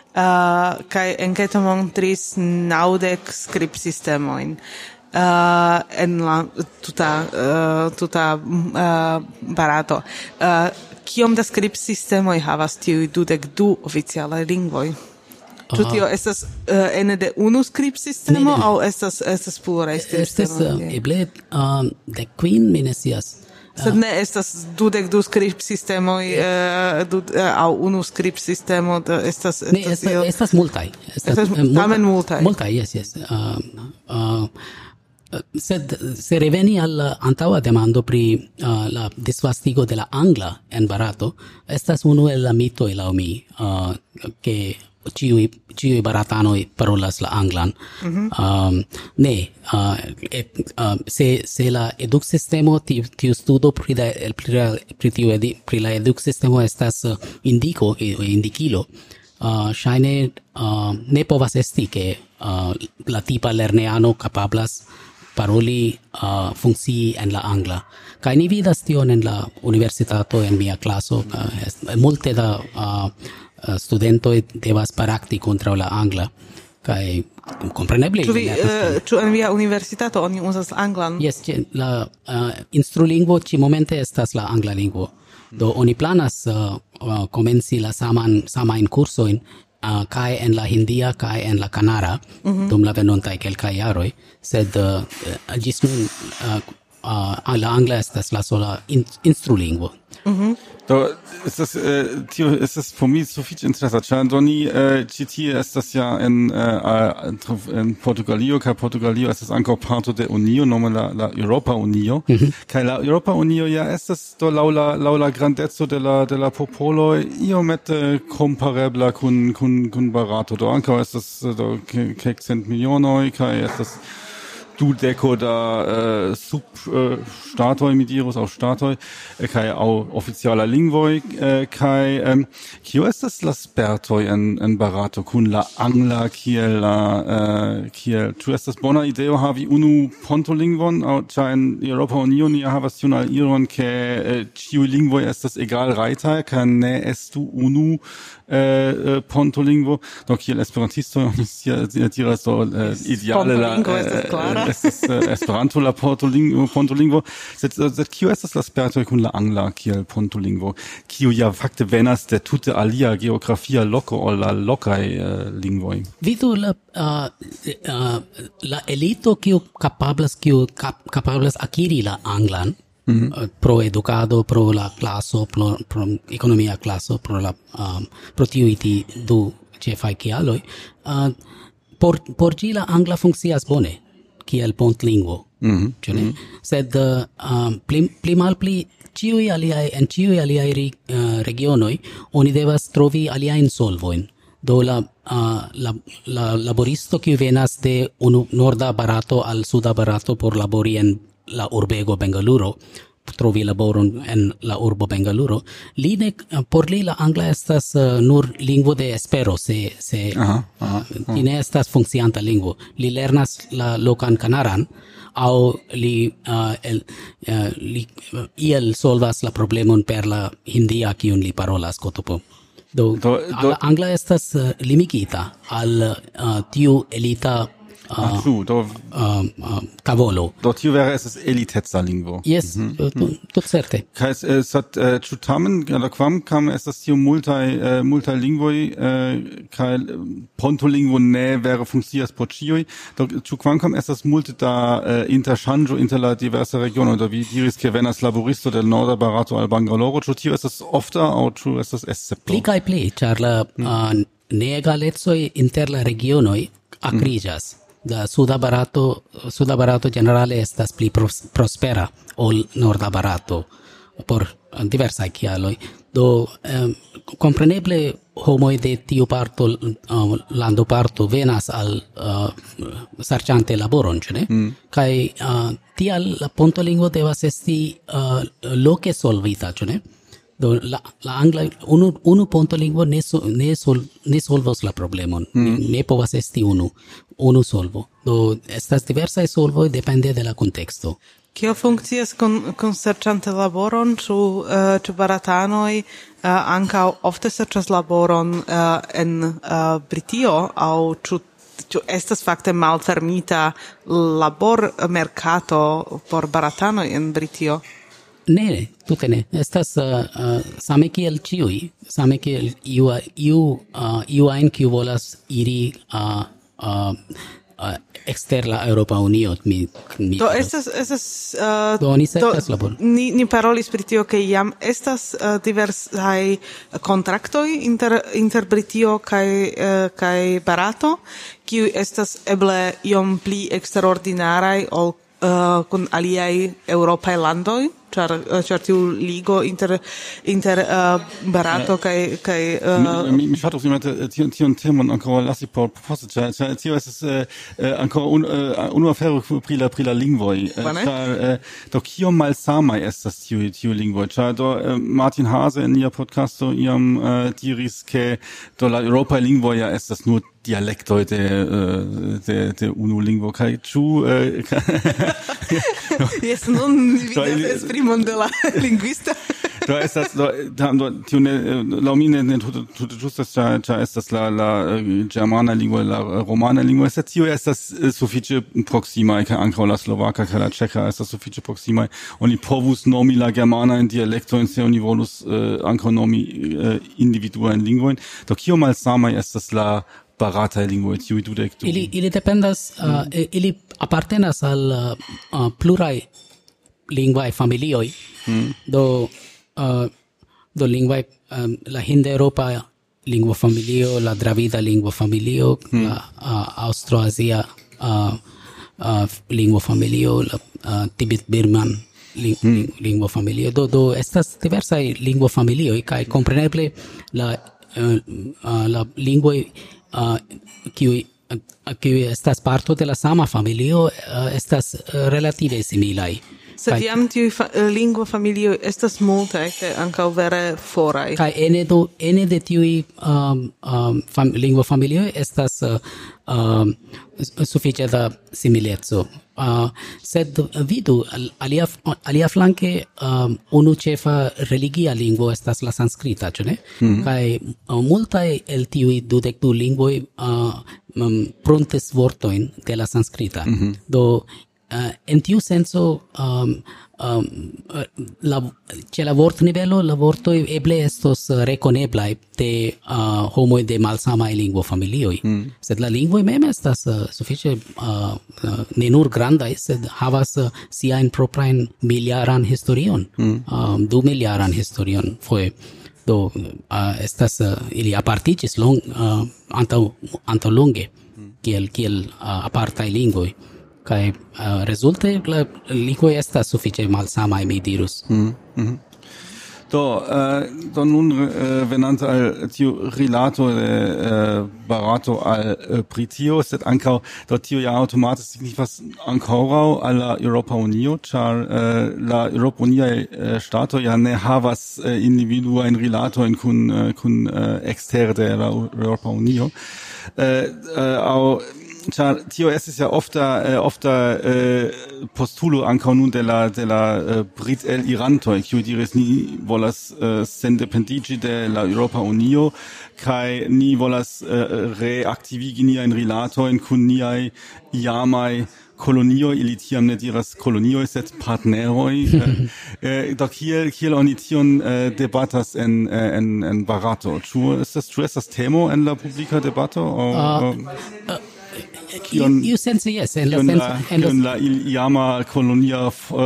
uh, kaj enketo montris naŭdek skribsistemojn. Uh, en la tuta uh, tuta uh, Barato. Uh, kiom da skribsistemoj havas tiuj dudek du oficialaj lingvoj? Ĉu tio estas uh, ene de unu skribsistemo aŭ estas estas pluraj skribsistemoj? Estas uh, eble uh, de kvin mi ne scias. Sed ne estas dudek du skribsistemoj uh, du, uh, aŭ unu skribsistemo estas estas ne, estas, io... estas multaj. Estas, estas uh, multa, tamen multaj. Multaj, yes, yes. Uh, uh, Sed se reveni al antaŭa demando pri uh, la disvastigo de la angla en Barato, estas unu el la mitoj laŭ mi, uh, ke ĉiuj ĉiuj baratanoj parolas la anglan. Mm-hmm. um, ne, uh, e, uh, se se la eduksistemo tiu, tiu studo pri la pri, la, pri tiu edi, pri la eduksistemo estas uh, indiko indikilo. uh, ŝajne uh, ne povas esti ke uh, la tipa lerneano kapablas paroli uh, funkcii en la angla. Kaj ni vidas tion en la universitato en mia klaso, uh, multe da uh, studentoj devas parakti kontraŭ la angla. Kaj kompreneble Ĉu vi uh, ĉu en via universitato oni uzas anglan? Yes, la uh, instrulingvo ĉi momente estas la angla lingvo. Do oni planas uh, uh, komenci la saman samajn kursojn uh, kaj en la hindia kaj en la kanara mm-hmm. dum la venontaj kelkaj jaroj, sed uh, ĝis nun uh, uh, la angla estas la sola in, instrulingvo. Mm-hmm. Do ist das äh, Tio ist das für mich so viel interessant. Chan Doni äh, Chiti ist das ja in äh, in Portugalio, ka Portugalio ist das ankaŭ parto de Unio, nomen la la Europa Unio. Mhm. Kaj la Europa Unio ja estas do laŭ la laŭ la grandeco de la de la popolo iomete komparebla kun kun kun Barato. Do ankaŭ estas do kelkcent milionoj kaj estas du deco da äh, sub äh, statoi mit iros au statoi äh, kai au officiala lingvoi äh, kai ähm, kio estas la spertoi en en Barato kun la angla kiel la äh, kiel tu estas bona ideo havi unu pontolingvon au cha en Europa Union ja havas tiun al iron ke äh, ĉiuj lingvoj estas egal rajtaj kaj ne estu unu äh, pontolingvo. Do kiel esperantisto oni diras do äh, ideale la äh, estas uh, Esperanto la portolingvo, pontolingvo, sed, sed kio estas la spertoj kun la angla kiel pontolingvo, kio ja fakte venas de tute alia geografia loko ol la lokaj uh, lingvoj. Vidu la uh, uh, la elito kiu kapablas kiu kap, kapablas akiri la anglan mm-hmm. uh, pro edukado, pro la klaso, pro, pro ekonomia klaso, pro la um, pro tiuj du ĉefaj kialoj, uh, por por ĝi la angla funkcias bone kiel pontlingvo. Mm-hmm. Mm-hmm. Sed uh, um, pli, pli malpli ĉiuj aliaj en ĉiuj aliaj uh, regionoj oni devas trovi aliajn solvojn. Do la uh, la la laboristo kiu venas de unu norda Barato al suda Barato por labori en la urbego Bengaluru, trovi laboron en la urbo Bengaluru, li ne, por li la angla estas uh, nur lingvo de espero, se, se aha, aha, aha. li ne estas funkcianta lingvo. Li lernas la lokan kanaran, au li, uh, el, uh, li uh, iel solvas la problemon per la hindia kiun li parolas kotopo. Do, do, do angla estas uh, limigita al uh, tiu elita Ach so, do, uh, uh, cavolo. Do tio vere estas elitetza lingvo. Yes, mm-hmm. Tut certe. Kaj sed uh, ĉu tamen la kvam kam estas tio multaj uh, multaj lingvoj uh, kaj pontolingvo ne vere funkcias por ĉiuj. Do ĉu kvankam estas multe da uh, interŝanĝo inter la diversaj regionoj, do vi diris ke venas laboristo de norda Barato al Bangalore, ĉu tio estas ofta aŭ ĉu estas escepto? Pli kaj pli, ĉar la uh, neegalecoj inter la regionoj akriĝas. Mm. Da suda Barato, suda Barato generale estas pli pros, prospera ol norda Barato por diversaj kialoj. Do um, kompreneble homoj de tiu parto uh, lando parto venas al uh, serĉante laboron, ĉu ne? Mm. Kaj uh, tial la pontolingvo devas esti uh, loke solvita, ĉu ne? Do la la angla unu unu pontolingvo ne so, ne sol ne solvos la problemon. Mm. Ne povas esti unu unu solvo. Do estas diversaj solvoj depende de la konteksto. Kiel funkcias kun kun serĉante laboron, ĉu uh, ĉu baratanoj uh, ankaŭ ofte serĉas laboron uh, en uh, Britio aŭ ĉu ĉu estas fakte malfermita labormerkato por baratanoj en Britio? Ne, tute ne. Estas uh, uh, same kiel ĉiuj, same kiel iu iu uh, iu ajn kiu volas iri uh, uh, uh, ekster la Europa Unio. Mi, mi do estas estas uh, do ni serĉas labor. Ni ni parolis pri tio ke jam estas uh, diversaj kontraktoj inter inter Britio kaj uh, kaj Barato, kiuj estas eble iom pli eksterordinaraj ol uh, kun aliaj eŭropaj landoj. char char tiu ligo inter inter uh, Barato kai kai uh, mi mi fatto si mette tion tion temon ancora lassi por posto cioè cioè tio es ancora un un afero pri la pri la lingvoi char do kio malsamai estas tiu tiu lingvoi char do Martin Hase in ia podcasto iam diris ke do la Europa lingvoia estas nur dialektoj de de de unu lingvo kaj ĉu jes nun vidas esprimon de la lingvisto do estas do tam do tiu ne laŭ mi ne ne tute tute ĝustas ĉar ĉar estas la la germana lingvo la romana lingvo estas tio estas sufiĉe proksimaj kaj ankaŭ la slovaka kaj la ĉeĥa estas sufiĉe proksimaj oni povus nomi la germanajn dialektojn se oni volus ankaŭ nomi individuajn lingvojn do kio malsamaj estas la barata lingvo tiu dudek du. Ili ili dependas uh, mm. ili apartenas al uh, plurai lingvaj familioj. Mm. Do uh, do lingvaj um, la hinda-eŭropa lingvofamilio, la dravida lingvofamilio, mm. la uh, aŭstroazia uh, uh, lingvofamilio, la uh, tibet-birman ling mm. lingvofamilio. Do do estas diversaj lingvofamilioj kaj kompreneble la uh, uh, la lingvoj Uh, kiu kiu estas parto de la sama familio uh, estas uh, relative similaj. Sed jam tiu fa lingvo familio estas multaj kaj ankaŭ vere foraj. Kaj ene do ene de tiuj um, um, fam, lingvo familio estas uh, um, sufiĉe da simileco. Uh, sed vidu alia alia flanke um, unu ĉefa religia lingvo estas la sanskrita, ĉu ne? Mm-hmm. Kaj uh, multaj el tiuj dudek du lingvoj uh, um, pruntis vortojn de la sanskrita. Mm-hmm. Do Uh, en tiu senso um, um, la ĉe la vortnivelo la vortoj eble estos rekoneblaj de uh, homoj de malsamaj lingvofamilioj, mm. sed la lingvoj mem estas uh, sufiĉe uh, uh, ne nur grandaj, sed havas uh, siajn proprajn miljaran historion, mm. um, du miljaran historion foje. Do uh, estas uh, ili apartiĝis long uh, antaŭ antaŭ longe kiel kiel uh, apartaj lingvoj. Kai uh, resulte la lingvoj estas sufiĉe malsamaj, mi dirus. Mm -hmm. Do, uh, do nun uh, venante al tiu rilato de uh, Barato al uh, Britio, sed ankaŭ do tio ja aŭtomate signifas ankoraŭ al la Eŭropa Unio, ĉar uh, la Eŭropa Uniaj uh, ŝtatoj ja ne havas uh, individuajn rilatojn kun uh, kun uh, ekstere de la Eŭropa Unio. Uh, uh, aŭ Char tio estis ja ofta uh, ofta uh, postulo ankaŭ nun de la de la uh, Brit el irantoj, kiuj diris ni volas uh, sendependiĝi de la Eŭropa Unio kaj ni volas uh, reaktivigi niajn rilatojn kun niaj iamaj kolonioj, ili tiam ne diras kolonioj, sed partneroj. uh, do kiel kiel oni tion uh, debatas en en en Barato? Ĉu estas ĉu estas temo en la publika debato? Or, uh, or... Uh, Kion, you sense yes, en la sense en la, la iama kolonia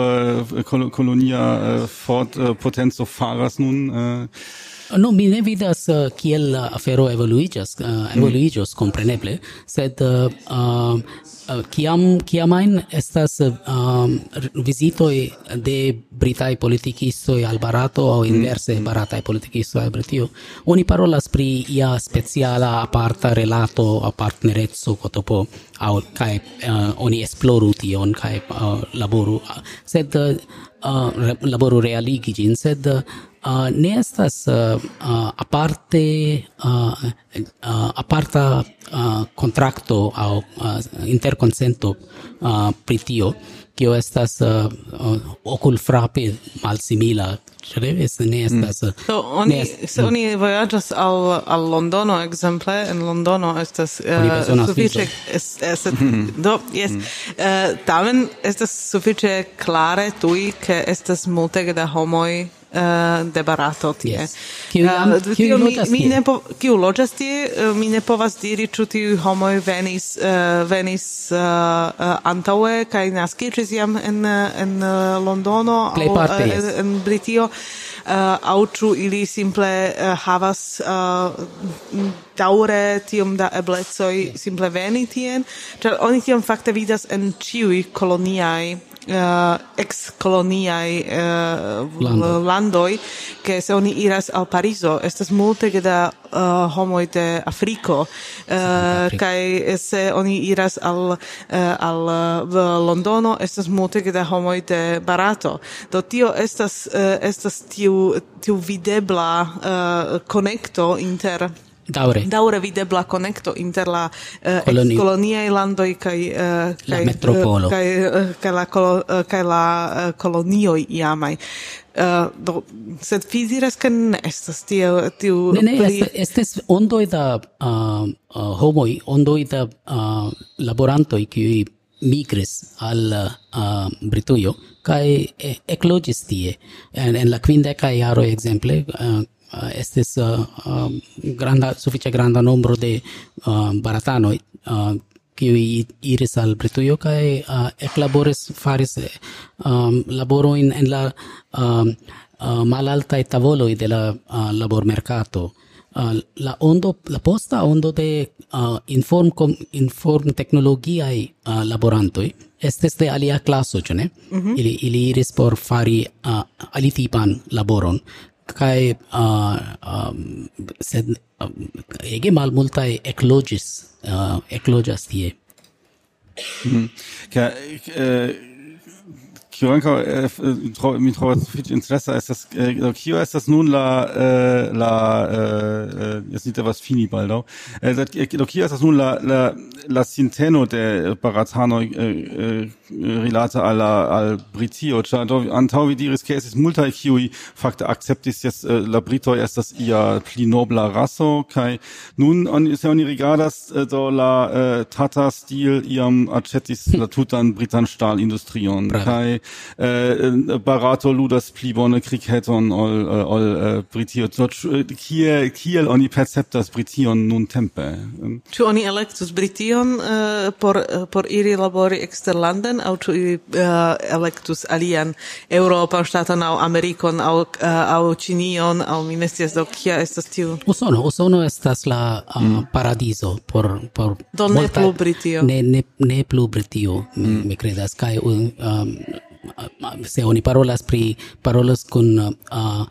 uh, kol, kolonia uh, fort uh, potenco faras nun uh, No, mi ne vidas uh, kiel la afero evoluiĝas, uh, evoluiĝos kompreneble, sed uh, uh, kiam kiamajn estas uh, vizitoj de britaj politikistoj al Barato aŭ inverse mm. barataj politikistoj al Britio, oni parolas pri ia speciala aparta relato aŭ partnereco kotopo aŭ kaj uh, oni esploru tion kaj uh, laboru, sed uh, uh, laboru realigi ĝin, sed uh, Uh, ne estas uh, uh, aparte uh, uh, aparta uh, kontrakto aŭ uh, interkonsento uh, pri tio, kio estas uh, uh, okulfrape malsimila. Ĉu ne estas? Mm. So, oni, est, se oni vojaĝas al al Londono, ekzemple, en Londono estas uh, sufiĉe es, es, do jes uh, tamen estas sufiĉe klare tuj, ke estas multege da homoj Uh, de Barato tie. Yes. Kiu jam, uh, kiu mi, mi ne po, kiu loĝas tie, uh, mi ne povas diri ĉu tiuj homoj venis uh, venis uh, uh, antaŭe kaj naskiĝis jam en en uh, Londono aŭ uh, en Britio. uh, au ĉu ili simple uh, havas uh, daŭre tiom da eblecoj simple veni tien, ĉar oni tion fakte vidas en ĉiuj koloniaj uh, ex-koloniaj uh, Lando. landoj, ke se oni iras al Parizo, estas multe da uh, homoj de Afriko, uh, kaj se oni iras al, uh, al uh, Londono, estas multe da homoj de Barato. Do tio estas, uh, estas tiu, tiu videbla uh, konekto inter Daure. daŭre videbla konekto inter la uh, Kolonio. koloniaj landoj kaj uh, La kaj, metropolo. uh, kaj uh, kaj la kolo, uh, kaj la uh, kolonioj iamaj. Uh, do, sed vi diras ke ne estas tiu tiu Ne, ne, pli- este, estes ondoi da uh, uh, homoi, ondoi da uh, laborantoi qui migris al uh, Britujo, kai eh, eclogis tie. En, en la quindeca iaro, exemple, uh, uh, estes uh, uh, granda, suffice granda nombro de uh, baratanoi, uh, qui iris al Britujo kai uh, eclaboris faris um, laboro in, en la um, uh, malaltai tavoloi de la uh, labormercato. Uh, la ondo, la posta ondo de uh, inform com, inform technologiae uh, laborantoi estes de alia classo, ĉu ne? Mm-hmm. Ili ili iris por fari uh, alitipan laboron. Kai uh, um, sed um, ege malmultaj eklogis uh, eklogis tie. Mm. Ka, äh, Kio ankaŭ äh, tro, mi trovas sufiĉe interesa estas äh, kio estas nun la äh, la äh, jetzt nicht etwas fini baldaŭ. Äh, sed, äh, do kio estas nun la la la sinteno de baratanoj äh, äh, rilate al la al Britio, ĉar do antaŭ vi diris ke estis multaj kiuj fakte akceptis jes äh, la britoj estas ia pli nobla raso kaj nun oni se oni rigardas äh, do la äh, Tata Steel iam aĉetis la tutan britan Stahlindustrion kaj äh, Barato ludas pli bone kriketon ol äh, ol äh, Britio. So, kiel kiel oni perceptas Brition nuntempe? Ĉu oni elektus Brition uh, por uh, por iri labori eksterlanden, aŭ ĉu ili uh, elektus alian Eŭropan ŝtaton aŭ Amerikon aŭ uh, aŭ Ĉinion aŭ mi ne scias, do kia estas tiu? Usono, Usono estas la uh, mm. paradiso por por Do ne multaj- plu Britio. Ne ne ne plu Britio, mi, mi kredas kaj um, um, se oni parolas pri parolas kun uh, uh,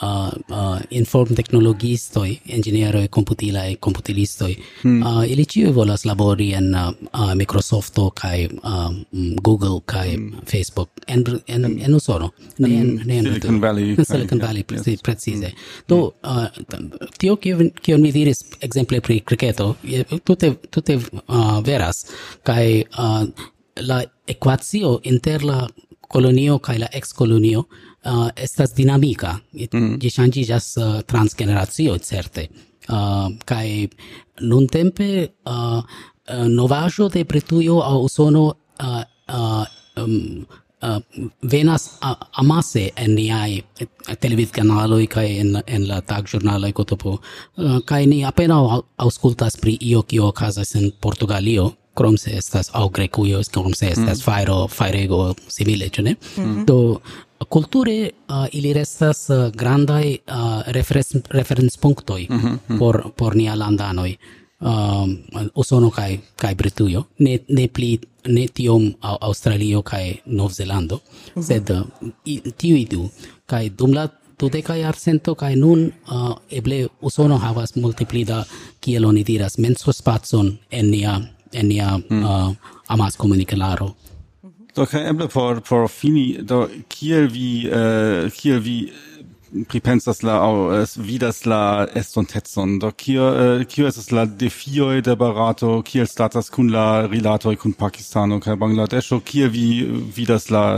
uh, inform teknologistoj, inĝenieroj, komputilaj, komputilistoj, mm. uh, ili ĉiuj volas labori en uh, uh, Microsofto kaj uh, Google kaj mm. Facebook en en en Usono, ne en ne en Silicon Valley. en Silicon Valley preci- precise. Do uh, tio kion kion mi diris ekzemple pri kriketo, je tute tute uh, veras kaj uh, la ekvacio inter la kolonio kaj la ex-kolonio uh, estas dinamika. Mm. Ĝi ŝanĝiĝas uh, trans generacio certe. Uh, kaj nuntempe uh, uh, novaĵo de Britujo aŭ Usono uh, uh, um, uh, venas uh, amase en niaj televidkanaloj kaj en, en la tagĵurnaloj kotopo. Uh, kaj ni apenaŭ au- aŭskultas pri io kio okazas en Portugalio, krom se estas aŭ Grekujo, krom se estas fajro, fajrego simile, ĉu ne? Mm-hmm. Do kulture uh, ili restas uh, grandaj uh, referens referenspunktoj mm-hmm. por por nia landanoj. Um, Usono kaj kaj Britujo, ne ne pli ne tiom au- Aŭstralio kaj Novzelando, mm-hmm. sed uh, i- tiuj du. Kaj dum la dudeka jarcento kaj nun uh, eble Usono havas multe pli da, kiel oni diras, mensospacon en nia en nia mm. uh, amaskomuniklaro. Do kaj eble por por fini do kiel vi äh, kiel vi pripensas la aŭ es vidas la estontecon, do kio äh, kio estas la defioj de Barato, kiel statas kun la rilatoj kun Pakistano kaj Bangladesho, kiel vi vidas la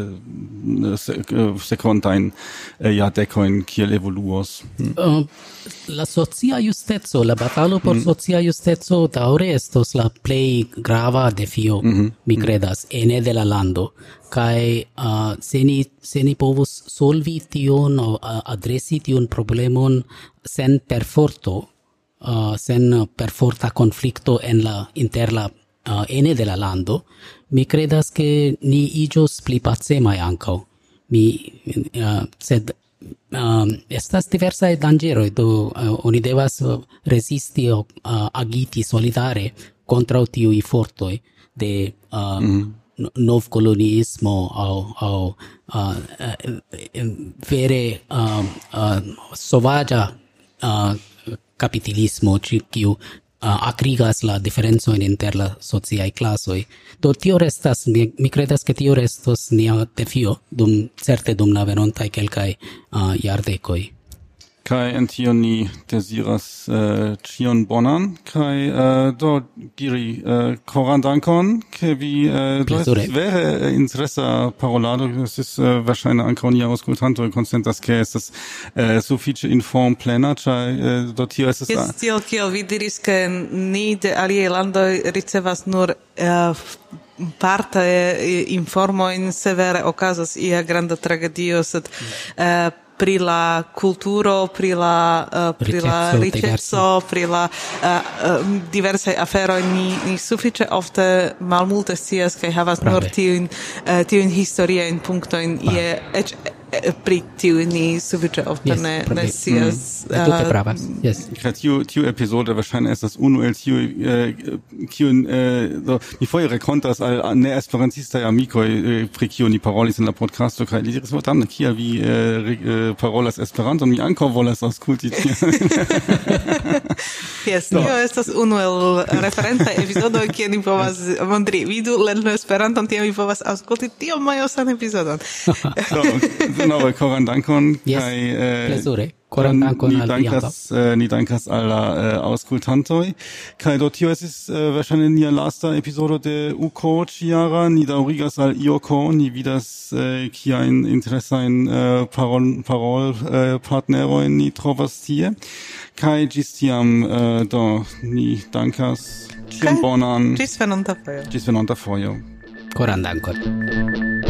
äh, se, äh, sekvantajn äh, jardekojn, kiel evoluos? Hmm. Uh, la socia justeco, la batalo por mm. socia justeco daŭre estos la plej grava defio, mm-hmm. mi kredas, ene de la lando. Kaj uh, se ni se ni povus solvi tion aŭ uh, adresi tion problemon sen perforto, uh, sen perforta konflikto en la inter la uh, ene de la lando, mi kredas ke ni iĝos pli pacemaj ankaŭ. Mi uh, sed um, estas diversae dangeroi, do uh, oni devas uh, resisti o uh, agiti solidare contra tiui fortoi de uh, mm. nov coloniismo au au uh, uh, vere uh, uh, sovagia uh, capitalismo kiu uh, acrigas la differenzo in inter la sociae classoi. Do tio restas, mi, mi credas che tio restos nia defio dum certe dum la venontai kelkai uh, iardecoi. Kai en tio ni desiras uh, cion bonan, kai uh, do diri uh, koran dankon, ke vi uh, das wäre interessa parolado, es ist uh, wahrscheinlich ankaŭ nia aŭskultantoj konsentas, ke estas uh, sufiĉe inform plena, ĉar uh, do tio estas Jes, tiel kiel vi diris, ke ni de aliaj landoj ricevas nur uh, parte informojn, severe okazas ia granda tragedio, sed uh, pri la kulturo, pri la uh, pri la riĉeco, pri la uh, uh, diversaj aferoj, ni, ni sufiĉe ofte malmulte scias kaj havas Prave. nur tiujn uh, tiujn historiajn punktojn, je eĉ pri tiu ni sufiĉe ofte yes, ne, ne scias. Mm. Uh, Tute pravas, yes. Tiu, tiu episode wahrscheinlich estas unu el tiu, äh, kiun, äh, so, mi foje rekontas al ne esperantistaj amikoj, äh, pri kiu ni parolis in la podcasto, kaj li diris, damne, kia vi äh, äh, parolas Esperanto, mi ankaŭ volas aŭskulti tion. Yes, tio estas unu el referentaj episodoj, kie ni povas montri, vidu lernu Esperanton, tie mi povas aŭskulti tiom mojosan epizodon. So, denove, koran dankon. Yes, kai, äh, plezure. Koran dankon al dankas, äh, ni dankas al la äh, aŭskultantoj. Kaj do tio estis äh, wahrscheinlich nia lasta epizodo de Uko ĉiara. Ni daŭrigas al Ioko, ni vidas äh, kiajn interesajn äh, parol, parol äh, partnerojn ni trovas tie. Kaj ĝis tiam äh, do ni dankas. Ĉion bonan. Ĝis venonta fojo. Ĝis venonta fojo. Koran dankon.